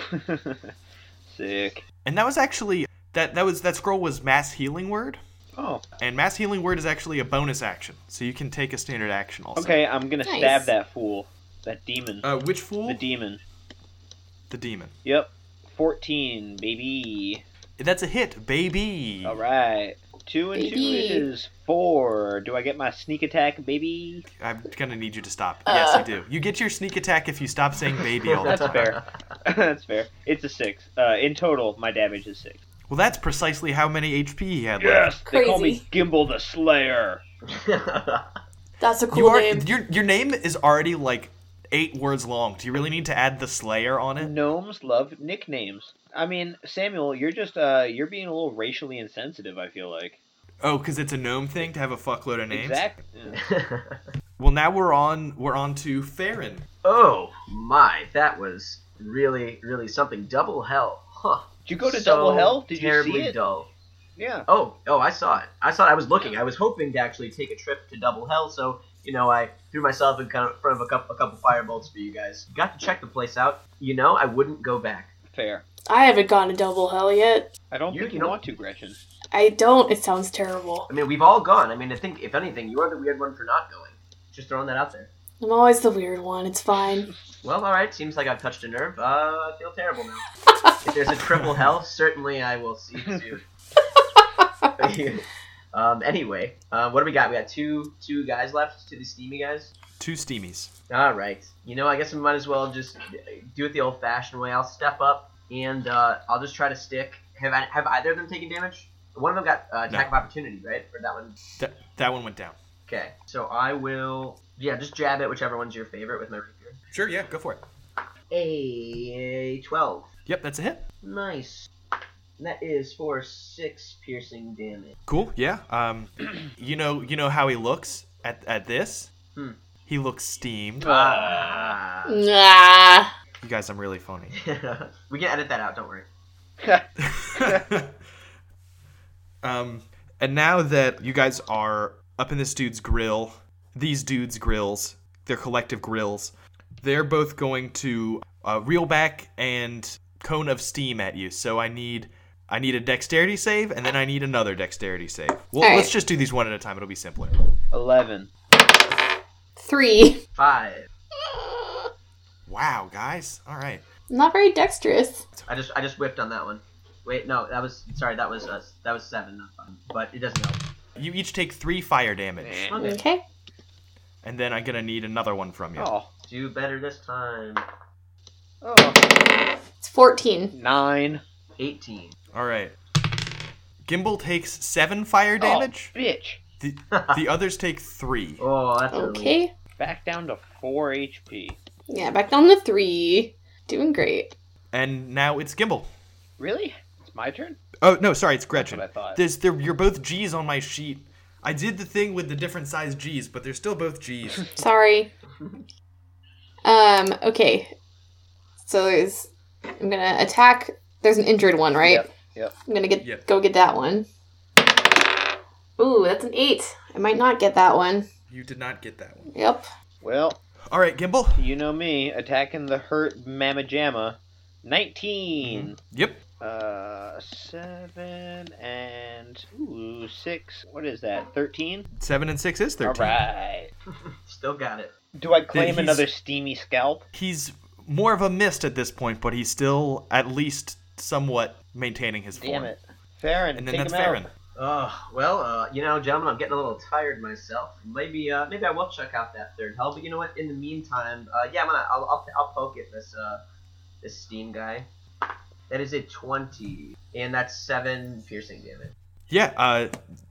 Sick. And that was actually that scroll was mass healing word. Oh. And mass healing word is actually a bonus action, so you can take a standard action also. Okay, I'm gonna Nice. stab that fool. That demon. Which fool? The demon. The demon. Yep. 14, baby. That's a hit, baby. Alright. 2 and 2 Baby. is 4. Do I get my sneak attack, baby? I'm gonna need you to stop. Yes, you do. You get your sneak attack if you stop saying baby all the That's time. fair. That's fair. It's a 6. In total, my damage is 6. Well, that's precisely how many HP he had left. Yes! They call me Crazy. Gimbal the Slayer. That's a cool You are name. your name is already like 8 words long. Do you really need to add the Slayer on it? Gnomes love nicknames. I mean, Samuel, you're just, you're being a little racially insensitive, I feel like. Oh, because it's a gnome thing to have a fuckload of names. Exactly. Yeah. Well, now we're on to Farron. Oh my, that was really, really something. Double hell. Huh. Did you go to So Double Hell? Did you terribly see it? dull. Yeah. Oh, I saw it. I was looking. I was hoping to actually take a trip to Double Hell, so I threw myself in front of a couple firebolts for you guys. Got to check the place out. I wouldn't go back. Fair. I haven't gone to Double Hell yet. I don't You- think you you don't- want to, Gretchen. I don't. It sounds terrible. I mean, we've all gone. I mean, I think, if anything, you are the weird one for not going. Just throwing that out there. I'm always the weird one. It's fine. Well, alright, seems like I've touched a nerve. I feel terrible now. If there's a triple hell, certainly I will see you soon. Anyway, what do we got? We got two guys left, two of the steamy guys. 2 steamies. Alright. I guess we might as well just do it the old-fashioned way. I'll step up, and I'll just try to stick. Have either of them taken damage? One of them got attack of opportunity, right? Or that one? That one went down. Okay, so I will, just jab it, whichever one's your favorite with my rapier. Sure, yeah, go for it. A 12. Yep, that's a hit. Nice. And that is for 6 piercing damage. Cool, yeah. You know how he looks at this? He looks steamed. Ah. Nah. You guys, I'm really funny. We can edit that out, don't worry. And now that you guys are up in these dudes' grills, their collective grills, they're both going to reel back and cone of steam at you. So I need a dexterity save, and then I need another dexterity save. Well, All let's right. just do these one at a time. It'll be simpler. 11. 3. 5. Wow, guys. All right. Not very dexterous. I just whipped on that one. Wait, no, that was 7, not 5. But it doesn't help. You each take 3 fire damage, Okay. Okay. and then I'm gonna need another one from you. Oh. Do better this time. Oh. It's 14. 9. 18. All right. Gimbal takes 7 fire damage. Oh, bitch. The others take 3. Oh, that's early. Okay. Back down to 4 HP. Yeah, back down to 3. Doing great. And now it's Gimbal. Really? It's my turn? Oh no, sorry, it's Gretchen. That's what I thought. You're both G's on my sheet. I did the thing with the different size G's, but they're still both G's. Sorry. Okay. So I'm gonna attack. There's an injured one, right? Yep. I'm gonna Yep. go get that one. Ooh, that's an 8. I might not get that one. You did not get that one. Yep. Well, All right, Gimbal. you know me, attacking the hurt Mamma Jamma. 19. Yep. 7 and 6. What is that? 13? 7 and 6 is 13. Alright. Still got it. Do I claim He's- another steamy scalp? He's more of a mist at this point, but he's still at least somewhat maintaining his form. Damn it. Farron, And then take that's him out. Farron. Well, gentlemen, I'm getting a little tired myself. Maybe I will check out that third hell. But you know what? In the meantime, I'll poke at this steam guy. That is a 20, and that's 7 piercing damage. Yeah.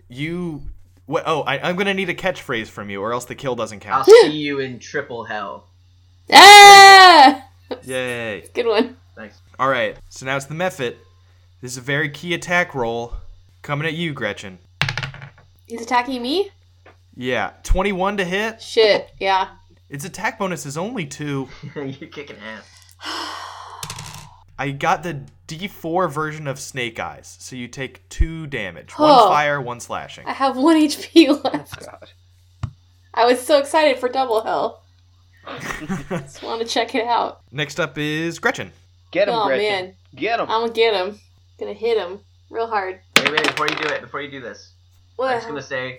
I'm gonna need a catchphrase from you, or else the kill doesn't I'll count. see you in triple hell. Ah! Yay. Good one. Thanks. All right. So now it's the Mephit. This is a very key attack roll coming at you, Gretchen. He's attacking me? Yeah. 21 to hit. Shit. Yeah. Its attack bonus is only 2. You're kicking ass. I got the D4 version of Snake Eyes, so you take 2 damage. Oh. 1 fire, 1 slashing. I have 1 HP left. God. I was so excited for double hell. Just want to check it out. Next up is Gretchen. Get him, Oh, Gretchen. man. Get him. I'm gonna get him. Gonna hit him real hard. Wait, before you do this, What? I'm just gonna say,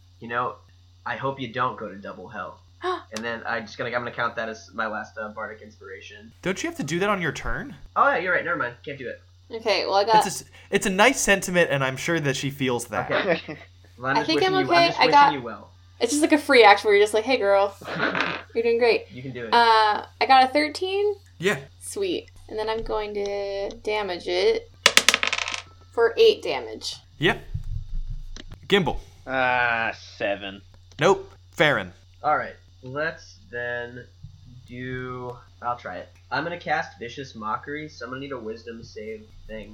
I hope you don't go to double hell. And then I'm gonna count that as my last bardic inspiration. Don't you have to do that on your turn? Oh yeah, you're right. Never mind. Can't do it. Okay, well I got. It's a nice sentiment, and I'm sure that she feels that. Okay. Well, I think I'm okay. I'm just I wishing got- you well. It's just like a free action where you're just like, hey girl, you're doing great. You can do it. I got a 13. Yeah. Sweet. And then I'm going to damage it for 8 damage. Yep. Gimbal. 7. Nope. Farron. All right. Let's then do. I'll try it. I'm gonna cast Vicious Mockery, so I'm gonna need a Wisdom save thing.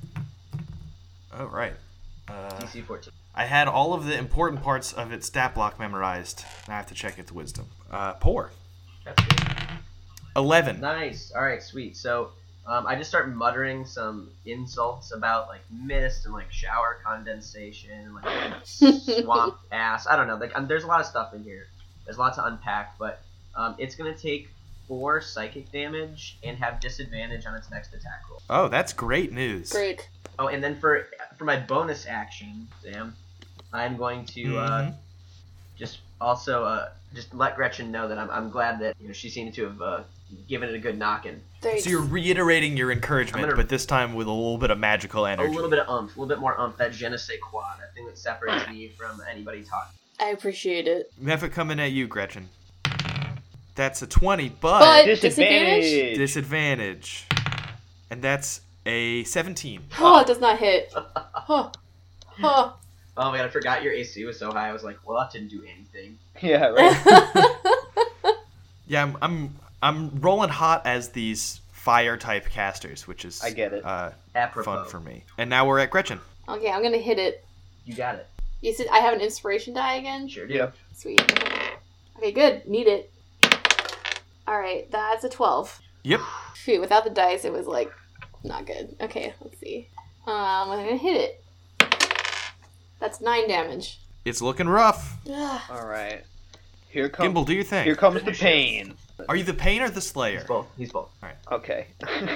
Oh, right. DC 14. I had all of the important parts of its stat block memorized. Now I have to check its wisdom. Poor. That's good. 11. Nice. All right, sweet. So I just start muttering some insults about like mist and like shower condensation, like swamp ass. I don't know. Like there's a lot of stuff in here. There's a lot to unpack, but it's gonna take 4 psychic damage and have disadvantage on its next attack roll. Oh, that's great news. Great. Oh, and then for my bonus action, Sam, I'm going to just also just let Gretchen know that I'm glad that she seemed to have given it a good knocking. Thanks. So you're reiterating your encouragement, I'm gonna- but this time with a little bit of magical A energy. little bit of oomph, a little bit more oomph. That je ne sais quoi, that thing that separates me from anybody talking. I appreciate it. Mepha coming at you, Gretchen. That's a 20, But but disadvantage? disadvantage. And that's a 17. Oh, it does not hit. Huh. Huh. Oh my god, I forgot your AC was so high. I was like, well, that didn't do anything. Yeah, right. Yeah, I'm rolling hot as these fire type casters, which is I get it. Apropos. fun for me. And now we're at Gretchen. Okay, I'm gonna hit it. You got it. You said I have an inspiration die again? Sure do. Yep. Sweet. Okay, good. Need it. Alright, that's a 12. Yep. Phew, without the dice, it was like not good. Okay, let's see. I'm gonna hit it. That's 9 damage. It's looking rough. Ugh. All right. Here comes. Gimbal, do your thing. Here comes the pain. Are you the pain or the slayer? He's both. Okay.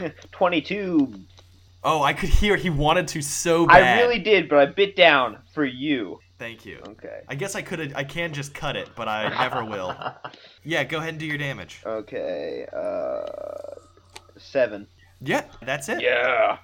22. Oh, I could hear he wanted to so bad. I really did, but I bit down for you. Thank you. Okay. I guess I can just cut it, but I never will. Yeah, go ahead and do your damage. Okay. 7. Yeah, that's it. Yeah.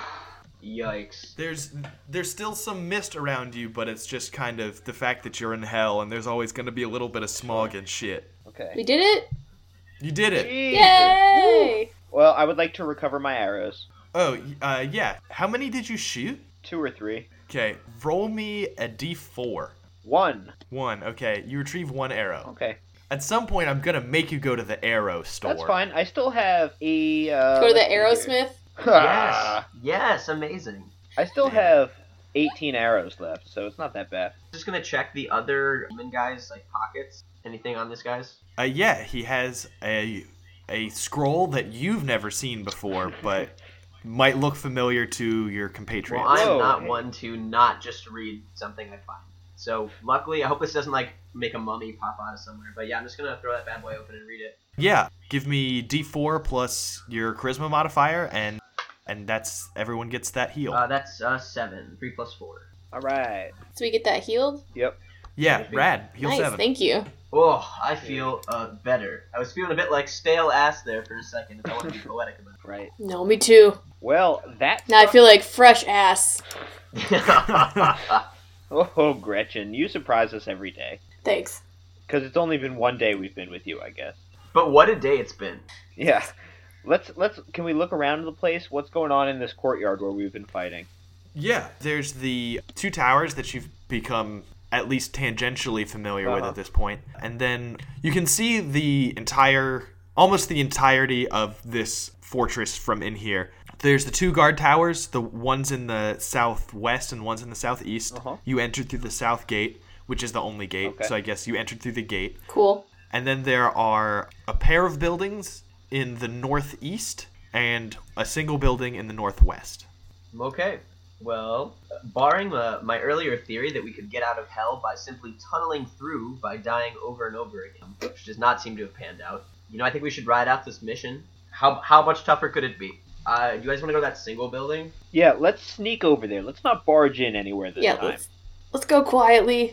Yikes. There's still some mist around you, but it's just kind of the fact that you're in hell, and there's always going to be a little bit of smog and shit. Okay. We did it? You did it. Jesus. Yay! Well, I would like to recover my arrows. Oh, yeah. How many did you shoot? 2 or 3. Okay, roll me a d4. 1. 1. Okay, you retrieve 1 arrow. Okay. At some point, I'm gonna make you go to the arrow store. That's fine. I still have a. Go to the let's see here. Aerosmith. Yes. Yes, amazing. I still have 18 arrows left, so it's not that bad. Just gonna check the other demon guys' like pockets. Anything on this guy's? Yeah, he has a scroll that you've never seen before, but might look familiar to your compatriots. Well, I'm Whoa. not one to not just read something I find. So luckily, I hope this doesn't like make a mummy pop out of somewhere. But yeah, I'm just gonna throw that bad boy open and read it. Yeah, give me d4 plus your charisma modifier, and that's everyone gets that heal. That's 7. 3 plus 4. All right. So we get that healed? Yep. Yeah, rad. Heal Nice, 7. thank you. Oh, I feel better. I was feeling a bit like stale ass there for a second. If I want to be poetic about Right. No, me too. Well, that. Now I feel like fresh ass. it. Oh, Gretchen, you surprise us every day. Thanks. Because it's only been one day we've been with you, I guess. But what a day it's been. Yeah. Let's. Can we look around the place? What's going on in this courtyard where we've been fighting? Yeah, there's the 2 towers that you've become at least tangentially familiar with Uh-huh. at this point. And then you can see almost the entirety of this fortress from in here. There's the 2 guard towers, the ones in the southwest and ones in the southeast. Uh-huh. You entered through the south gate, which is the only gate, Okay. so I guess you entered through the gate. Cool. And then there are a pair of buildings in the northeast and a single building in the northwest. Okay. Well, barring my earlier theory that we could get out of hell by simply tunneling through by dying over and over again, which does not seem to have panned out, I think we should ride out this mission. How much tougher could it be? Do you guys want to go to that single building? Yeah, let's sneak over there. Let's not barge in anywhere this time. Let's go quietly.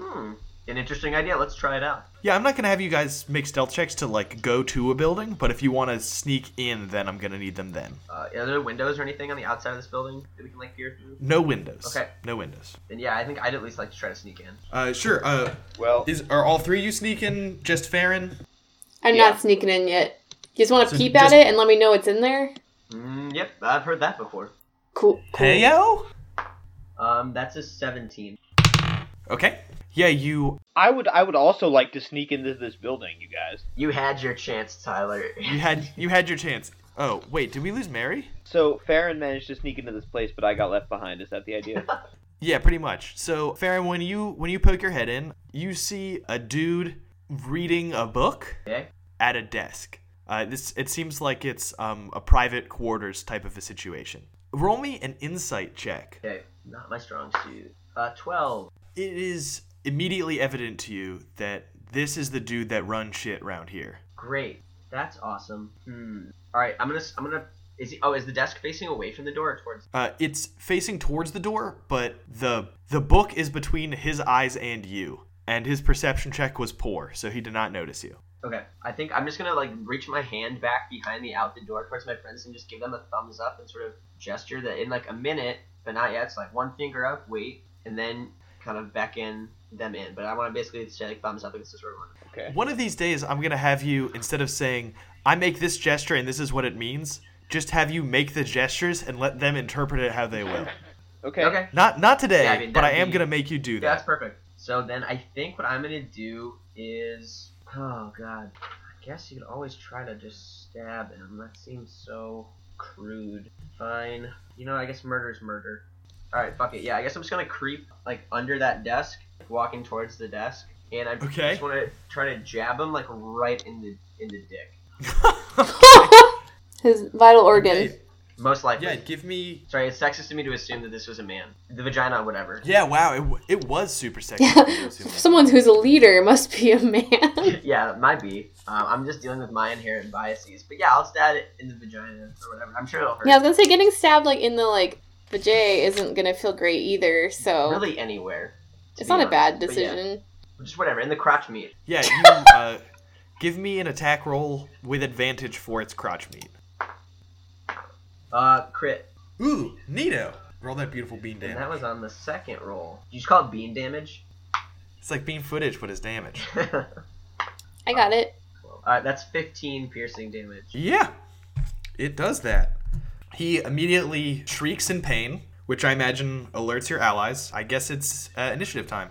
An interesting idea. Let's try it out. Yeah, I'm not going to have you guys make stealth checks to, go to a building, but if you want to sneak in, then I'm going to need them then. Are there windows or anything on the outside of this building that we can, peer through? No windows. Okay. No windows. Then, yeah, I think I'd at least like to try to sneak in. Sure. Well, Are all three of you sneaking, just Farron? I'm not sneaking in yet. You just want to peep just- at it and let me know it's in there? Yep, I've heard that before. Cool. Heyo? That's a 17. Okay. Yeah, you I would also like to sneak into this building, you guys. You had your chance, Tyler. had your chance. Oh, wait, did we lose Mary? So Farron managed to sneak into this place, but I got left behind. Is that the idea? Yeah, pretty much. So, Farron, when you poke your head in, you see a dude reading a book Okay. at a desk. It seems like it's a private quarters type of a situation. Roll me an insight check. Okay, not my strong suit. 12. It is immediately evident to you that this is the dude that runs shit around here. Great. That's awesome. All right, I'm gonna. Is the desk facing away from the door or towards? It's facing towards the door, but the book is between his eyes and you, and his perception check was poor, so he did not notice you. Okay, I think I'm just gonna reach my hand back behind me out the door towards my friends and just give them a thumbs up and sort of gesture that in a minute, but not yet. It's one finger up, wait, and then kind of beckon them in. But I want to basically say thumbs up because this is where we're Okay. One of these days, I'm gonna have you, instead of saying I make this gesture and this is what it means, just have you make the gestures and let them interpret it how they will. Okay. Okay. Not today, Yeah, I mean, but I that'd am be- gonna make you do Yeah, that's that. perfect. So then I think what I'm gonna do is, oh god, I guess you could always try to just stab him. That seems so crude. Fine. I guess murder's murder. Alright, fuck it. Yeah, I guess I'm just gonna creep under that desk, walking towards the desk, and I Okay. just want to try to jab him right in the dick. His vital organ. Okay. Most likely. Yeah, give me. Sorry, it's sexist to me to assume that this was a man. The vagina, whatever. Yeah, wow, it was super sexy. Yeah, someone who's a leader must be a man. Yeah, it might be. I'm just dealing with my inherent biases. But yeah, I'll stab it in the vagina or whatever. I'm sure it'll hurt. Yeah, I was gonna say getting stabbed in the vajay isn't gonna feel great either. So Really anywhere. it's not a bad But yeah, decision. just whatever, in the crotch meat. Yeah, you give me an attack roll with advantage for its crotch meat. Crit. Ooh, neato. Roll that beautiful bean And damage. that was on the second roll. Did you just call it bean damage? It's like bean footage, but it's damage. I got it. Alright, that's 15 piercing damage. Yeah, it does that. He immediately shrieks in pain, which I imagine alerts your allies. I guess it's initiative time.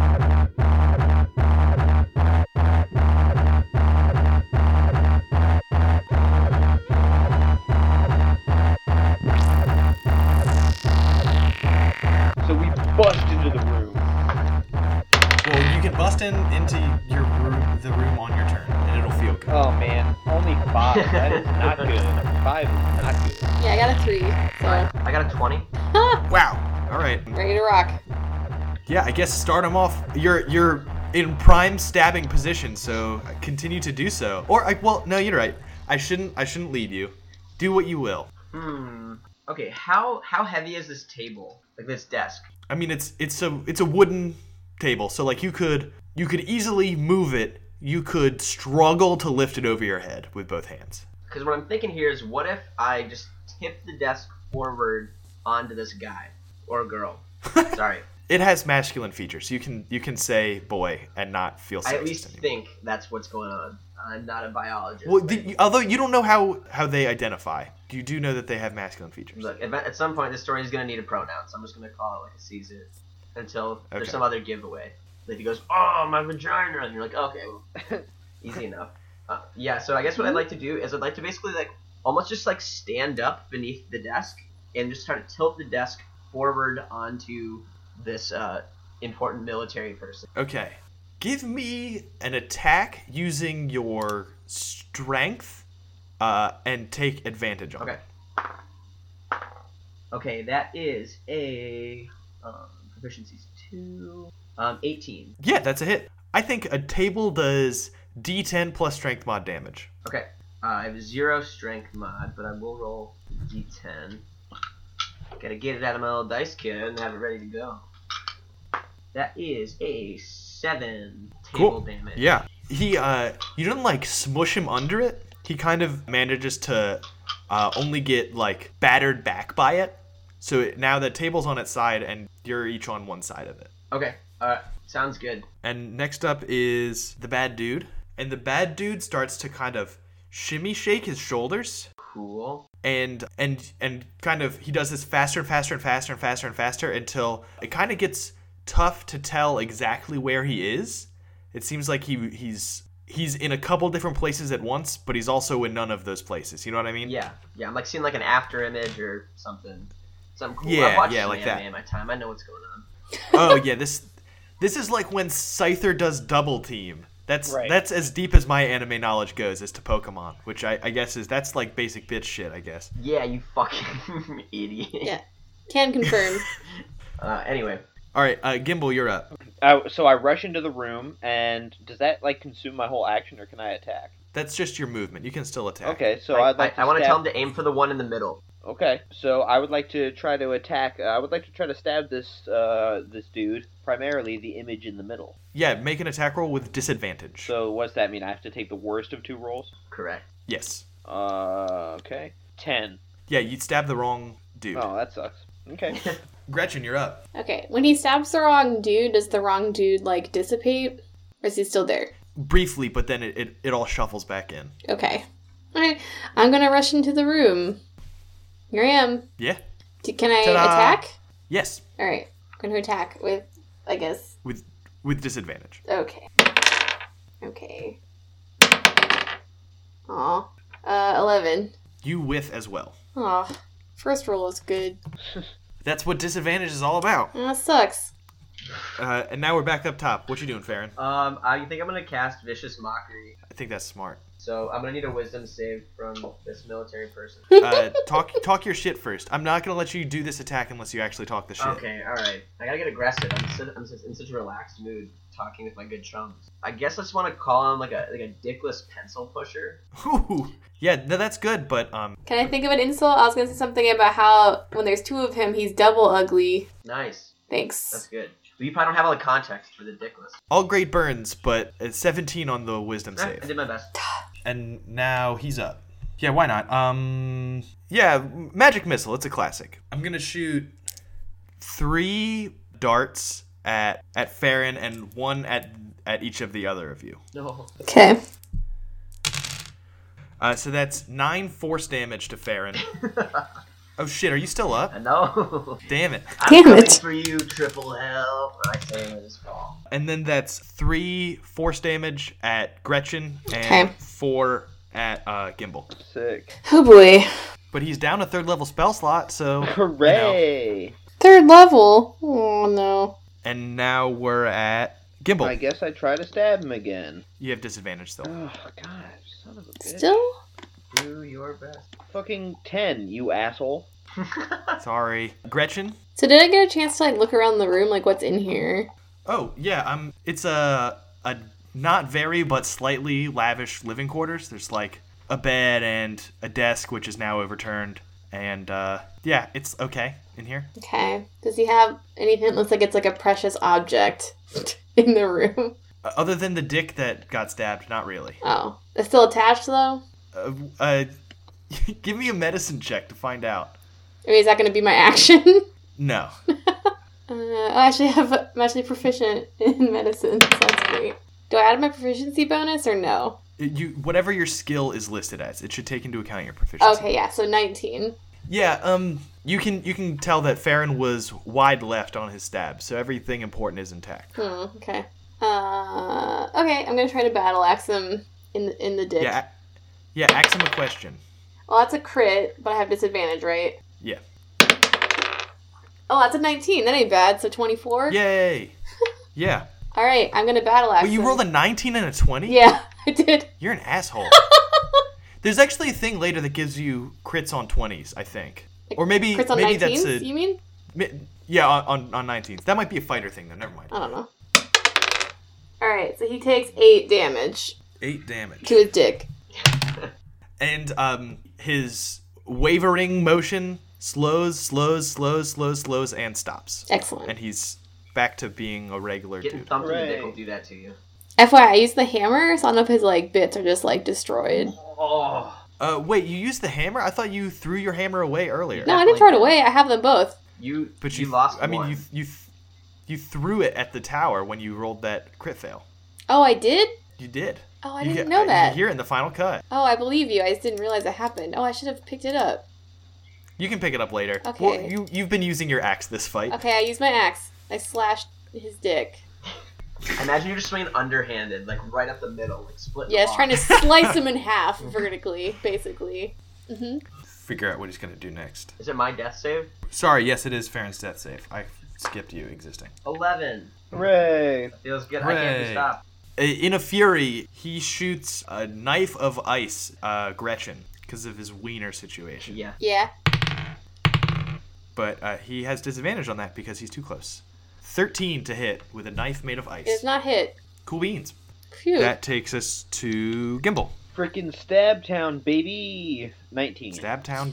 So we bust into the room. Well, you can bust into your room, the room on your turn, and it'll feel good. Oh man, only 5. That is not good. 5 is not good. Yeah, I got a 3. So I got a 20. Wow. All right. ready to rock. Yeah, I guess start him off. You're in prime stabbing position, so continue to do so. Or well, no, you're right. I shouldn't lead you. Do what you will. Okay, how heavy is this table? This desk? I mean, it's a wooden table, so you could easily move it. You could struggle to lift it over your head with both hands. Because what I'm thinking here is, what if I just tip the desk forward onto this guy or girl? Sorry. It has masculine features. You can say boy and not feel sexist I at least anymore. think that's what's going on. I'm not a biologist. Well, but although you don't know how they identify, you do know that they have masculine features. look, at some point, this story is going to need a pronoun, so I'm just going to call it a season until there's Okay. some other giveaway. Like he goes, oh, my vagina, and you're like, okay, well, easy enough. Yeah, so I guess what I'd like to do is I'd like to basically almost just stand up beneath the desk and just try to tilt the desk forward onto this important military person. Okay. Give me an attack using your strength and take advantage on Okay. it. Okay, that is a proficiency's 2, 18. Yeah, that's a hit. I think a table does D10 plus strength mod damage. Okay, I have 0 strength mod, but I will roll D10. Gotta get it out of my little dice kit and have it ready to go. That is a 7 table damage. Yeah. He, you don't, like, smush him under it. He kind of manages to only get, like, battered back by it. So now the table's on its side, and you're each on one side of it. Okay, sounds good. And next up is the bad dude. And the bad dude starts to kind of shimmy shake his shoulders. Cool. And kind of, he does this faster and faster and faster and faster and faster until it kind of gets tough to tell exactly where he is. It seems like he's in a couple different places at once, but he's also in none of those places. You know what I mean? Yeah, I'm like seeing like an after image or something. Something cool. Yeah, I've watched yeah, some like anime that. in my time. I know what's going on. Oh yeah, this is like when Scyther does double team. That's Right. that's as deep as my anime knowledge goes as to Pokemon, which I guess that's like basic bitch shit, I guess. Yeah, you fucking idiot. Yeah. Can confirm. Anyway. All right, Gimbal, you're up. So I rush into the room, and does that like consume my whole action, or can I attack? That's just your movement. You can still attack. Okay, so I'd like to I want to stab- tell him to aim for the one in the middle. Okay, so I would like to try to attack. I would like to try to stab this this dude, primarily the image in the middle. Yeah, make an attack roll with disadvantage. So what's that mean? I have to take the worst of 2 rolls? Correct. Yes. Okay. 10. Yeah, you'd stab the wrong dude. Oh, that sucks. Okay. Gretchen, you're up. Okay, when he stabs the wrong dude, does the wrong dude, like, dissipate? Or is he still there? Briefly, but then it all shuffles back in. Okay. Alright, I'm gonna rush into the room. Here I am. Yeah. Can I Ta-da! attack? Yes. Alright, I'm gonna attack with, I guess, With disadvantage. okay. Okay. Aw. 11. You whiff as well. Aw. First roll is good. That's what disadvantage is all about. That sucks. And now we're back up top. What you doing, Farron? I think I'm gonna cast Vicious Mockery. I think that's smart. So I'm gonna need a Wisdom save from this military person. Talk your shit first. I'm not gonna let you do this attack unless you actually talk the shit. Okay, all right. I gotta get aggressive. I'm in such a relaxed mood talking with my good chums. I guess I just want to call him like a dickless pencil pusher. Ooh. Yeah, no, that's good, but Can I think of an insult? I was gonna say something about how when there's 2 of him, he's double ugly. Nice. Thanks. That's good. But you probably don't have all the context for the dickless. all great burns, but it's 17 on the wisdom I save. did my best. And now he's up. Yeah, why not? Yeah, magic missile. It's a classic. I'm gonna shoot 3 darts at Farron and 1 at each of the other of you. No. Okay. So that's 9 force damage to Farron. Oh shit, are you still up? No. Damn it. I'm coming it. for you, triple hell. I say in this fall. And then that's 3 force damage at Gretchen and Okay. 4 at Gimbal. Sick. Oh boy. But he's down a 3rd level spell slot, so Hooray! 3rd level. Oh no. And now we're at Gimbal. I guess I try to stab him again. You have disadvantage still. Oh, gosh, son of a bitch. Still? Do your best. Fucking 10, you asshole. Sorry. Gretchen? So did I get a chance to like look around the room, like what's in here? Oh, yeah, it's a not very but slightly lavish living quarters. There's like a bed and a desk which is now overturned. And yeah, it's okay in here. Okay. Does he have anything that looks like it's like a precious object in the room? Other than the dick that got stabbed, not really. Oh. It's still attached though? Give me a medicine check to find out. I mean, is that going to be my action? No. I'm actually proficient in medicine, so that's great. Do I add my proficiency bonus or no? Whatever your skill is listed as, it should take into account your proficiency. Okay, yeah, so 19. Yeah, you can tell that Farron was wide left on his stab, so everything important is intact. Okay. Okay, I'm gonna try to battle axe him in the dick. Yeah, ask him a question. Well, that's a crit, but I have disadvantage, right? Yeah. Oh, that's a 19. That ain't bad. So 24. Yay! Yeah. All right, I'm gonna battle axe. Wait, you him. rolled a 19 and a 20? Yeah, I did. You're an asshole. There's actually a thing later that gives you crits on 20s, I think. Or maybe Crits on maybe 19s, that's a you mean? yeah on 19s. That might be a fighter thing though. Never mind. I don't know. Alright, so he takes 8 damage 8 damage. to his dick. And his wavering motion slows, and stops. Excellent. And he's back to being a regular Getting dude. thumped in the Hooray. dick will do that to you. FYI, I used the hammer, so I don't know if his like bits are just like destroyed. Oh. Wait, you used the hammer? I thought you threw your hammer away earlier. No, I didn't throw it away. I have them both. But you lost I mean, one. you threw it at the tower when you rolled that crit fail. Oh, I did? You did. Oh, I You didn't get- know that. You hear it in the final cut. Oh, I believe you. I just didn't realize it happened. Oh, I should have picked it up. You can pick it up later. Okay. Well, you've been using your axe this fight. Okay, I used my axe. I slashed his dick. Imagine you're just swinging underhanded, like right up the middle, like split. Yeah, I was trying to slice him in half vertically, basically. Figure out what he's gonna do next. Is it my death save? Sorry, yes, it is Farron's death save. I skipped you existing. 11. Hooray! Feels good. I can't be Hooray. stopped. In a fury, he shoots a knife of ice, Gretchen, because of his wiener situation. Yeah. Yeah. But he has disadvantage on that because he's too close. 13 to hit with a knife made of ice. It is not hit. Cool beans. Phew. That takes us to Gimbal. Frickin' Stab Town, baby! 19. Stab Town.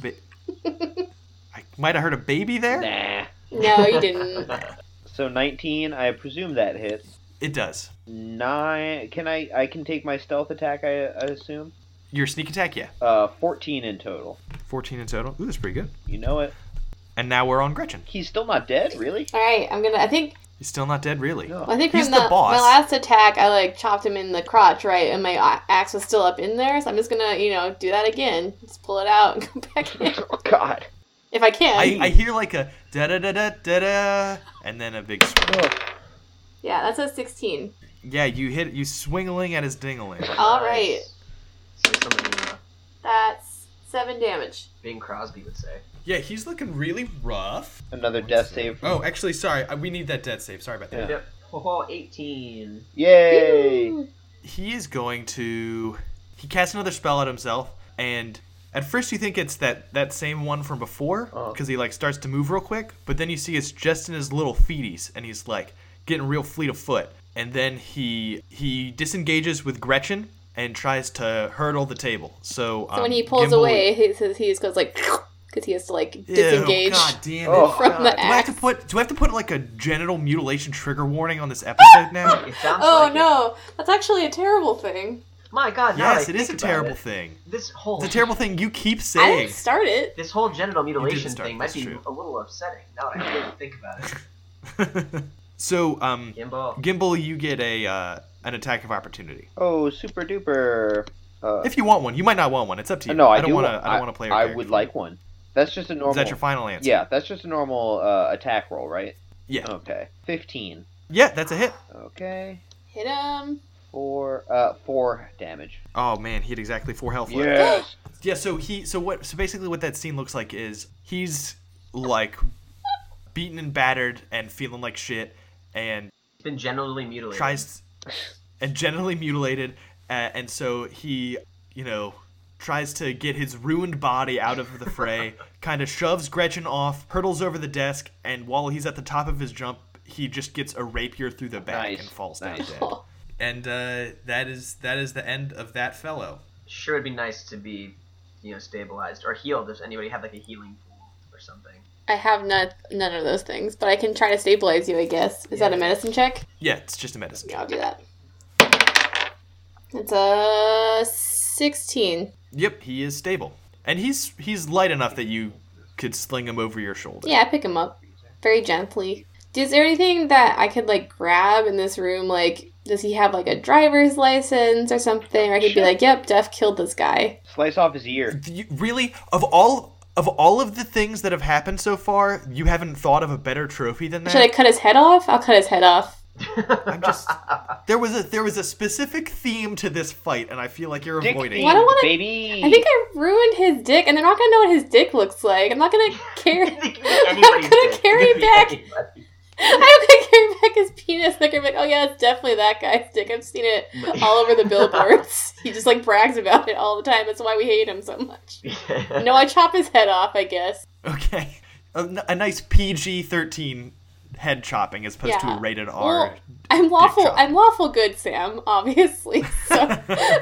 I might have heard a baby there. Nah. No, you didn't. So 19, I presume that hits. It does. 9. Can I can take my stealth attack, I assume? Your sneak attack, yeah. 14 in total. 14 in total. Ooh, that's pretty good. You know it. And now we're on Gretchen. He's still not dead, really? Alright, I think He's still not dead, really. No. I think He's from the boss. my last attack, I like chopped him in the crotch, right? And my axe was still up in there, so I'm just gonna, do that again. Just pull it out and go back in. Oh, God. If I can. I hear like a da-da-da-da-da-da, and then a big swing. Oh, Yeah, that's a 16. Yeah, you swingling at his dingling. Alright. So somebody That's 7 damage. Bing Crosby would say. Yeah, he's looking really rough. another death save. Oh, actually, sorry. We need that death save. Sorry about that. Yeah. Yep. Oh, 18. Yay! Woo. He is going to... He casts another spell at himself, and at first you think it's that same one from before, Oh. because he, like, starts to move real quick, but then you see it's just in his little feeties, and he's, like, getting real fleet of foot. And then he disengages with Gretchen and tries to hurdle the table. So So when he pulls Gimbal- away, he just goes like, because he has to like Ew, disengage God damn it. Oh, from the Do I have axe. to put like a genital mutilation trigger warning on this episode now? It sounds Oh like it. no, that's actually a terrible thing. My God, now Yes, that it I is a think about terrible it, thing. This whole It's a terrible thing you keep I saying. didn't start it. This whole genital mutilation start, thing might that's be true. a little upsetting. Now that I really think about it. So, Gimbal. Gimbal, you get an attack of opportunity. Oh, super duper. If you want one, you might not want one. It's up to you. No, I don't do want want- to. I don't want to play. Your I character. would like one. That's just a normal. Is that your final answer? Yeah, that's just a normal attack roll, right? Yeah. Okay. 15. Yeah, that's a hit. Okay. Hit him. 4 damage. Oh man, he had exactly 4 health left. Yes. Yeah. So basically what that scene looks like is he's like beaten and battered and feeling like shit and He's been genitally mutilated. tries and generally mutilated, and so he tries to get his ruined body out of the fray, kind of shoves Gretchen off, hurdles over the desk, and while he's at the top of his jump, he just gets a rapier through the back Nice, and falls down nice. dead. Oh, And that is the end of that fellow. Sure, it'd be nice to be, stabilized or healed if anybody had like a healing pool or something. I have none of those things, but I can try to stabilize you, I guess. Is that a medicine check? Yeah, it's just a medicine. Yeah, I'll do that. It's a 16. Yep, he is stable, and he's light enough that you could sling him over your shoulder. Yeah, I pick him up very gently. Is there anything that I could like grab in this room? Like, does he have like a driver's license or something? Or I could be like, "Yep, Def killed this guy." Slice off his ear. Really, of all of the things that have happened so far, you haven't thought of a better trophy than that? Should I cut his head off? I'll cut his head off. I'm just there was a specific theme to this fight, and I feel like you're Dick avoiding. Well, I don't it. wanna- baby. I think I ruined his dick, and they're not gonna know what his dick looks like. I'm not gonna carry. It could be I'm anybody's not gonna dick. carry It could be back. anybody. I'm not gonna carry back his penis, they're gonna be like, oh yeah, it's definitely that guy's dick. I've seen it all over the billboards. He just like brags about it all the time. That's why we hate him so much. No, I chop his head off, I guess. Okay. A nice PG-13 head chopping as opposed to a rated R. Well, I'm lawful good, Sam, obviously. So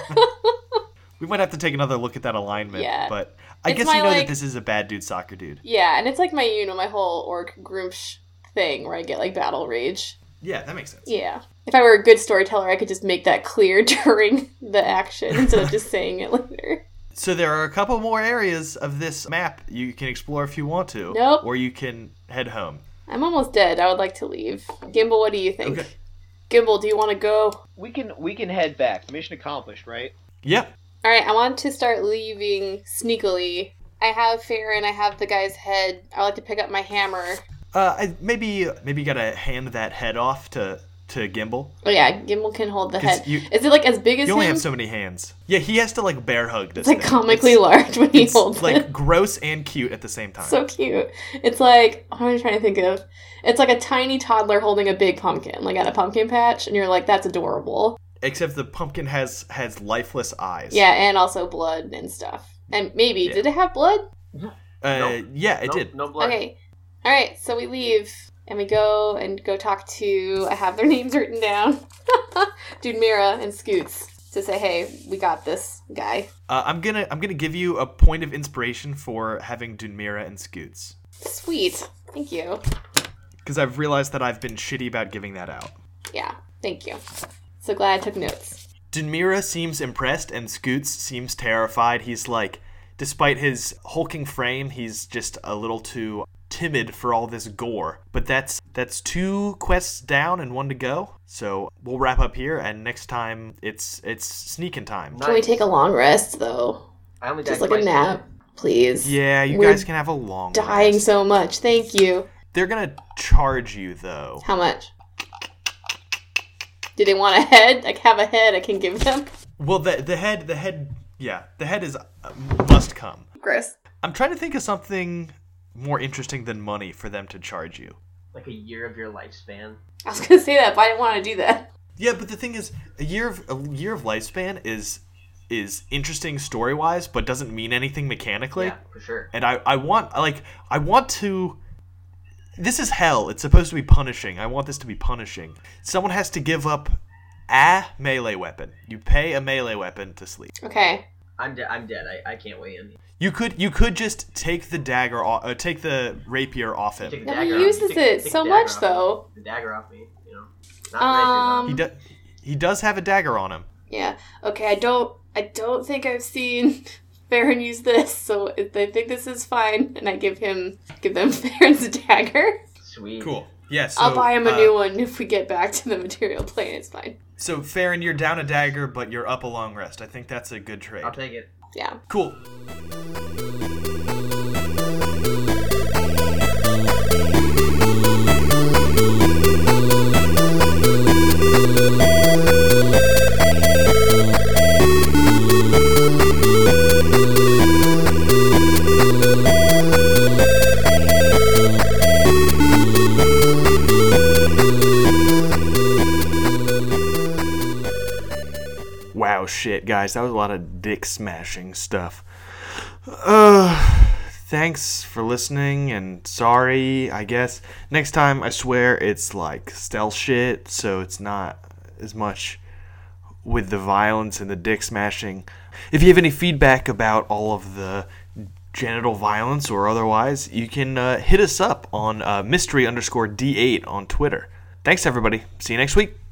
we might have to take another look at that alignment. Yeah. But I guess you know that this is a bad dude soccer dude. Yeah, and it's like my whole orc groomsh thing where I get like battle rage. Yeah, that makes sense. Yeah. If I were a good storyteller, I could just make that clear during the action instead of just saying it later. So there are a couple more areas of this map you can explore if you want to. Nope. Or you can head home. I'm almost dead. I would like to leave. Gimbal, what do you think? Okay. Gimbal, do you want to go? We can head back. Mission accomplished, right? Yep. All right, I want to start leaving sneakily. I have Farron. I have the guy's head. I like to pick up my hammer. Maybe you gotta hand that head off to Gimbal. Oh yeah, Gimbal can hold the head. You- Is it like as big as You him? only have so many hands. Yeah, he has to like bear hug this It's like thing. comically large when he It's holds like it. gross and cute at the same time. So cute. It's like, what am I trying to think of? It's like a tiny toddler holding a big pumpkin, like at a pumpkin patch, and you're like, that's adorable. Except the pumpkin has lifeless eyes. Yeah, and also blood and stuff. And maybe, did it have blood? Yeah, it did. No blood. Okay. Alright, so we leave, and we go talk to, I have their names written down, Dude Mira and Scoots, to say, hey, we got this guy. I'm gonna give you a point of inspiration for having Dunmira and Scoots. Sweet. Thank you. Because I've realized that I've been shitty about giving that out. Yeah, thank you. So glad I took notes. Dunmira seems impressed and Scoots seems terrified. He's like, despite his hulking frame, he's just a little too timid for all this gore. But that's 2 quests down and 1 to go. So we'll wrap up here, and next time it's sneaking time. Nice. Can we take a long rest, though? I only Just died like a twice nap, please. Yeah, you We're guys can have a long Dying rest. so much. Thank you. They're gonna charge you though. How much? Do they want a head? I have a head I can give them. Well, the head is must come. Gross. I'm trying to think of something more interesting than money for them to charge you. Like a year of your lifespan. I was gonna say that, but I didn't want to do that. Yeah, but the thing is, a year of lifespan is interesting story wise, but doesn't mean anything mechanically. Yeah, for sure. And I want to. This is hell. It's supposed to be punishing. I want this to be punishing. Someone has to give up a melee weapon. You pay a melee weapon to sleep. Okay. I'm dead. I can't weigh in. You could just take the dagger off, take the rapier off him. Take the No, he dagger off- uses take- it take so the dagger much, off though. me. The dagger off me, you know. Not rapier, though. He does have a dagger on him. Yeah. Okay. I don't think I've seen Farron use this, so if they think this is fine, and I give them Farron's dagger. Sweet. Cool. Yeah. So, I'll buy him a new one if we get back to the material plane. It's fine. So Farron, you're down a dagger, but you're up a long rest. I think that's a good trade. I'll take it. Yeah. Cool. Wow, shit, guys, that was a lot of dick smashing stuff. Thanks for listening, and sorry, I guess. Next time, I swear, it's like stealth shit, so it's not as much with the violence and the dick smashing. If you have any feedback about all of the genital violence or otherwise, you can hit us up on mystery_D8 on Twitter. Thanks, everybody. See you next week.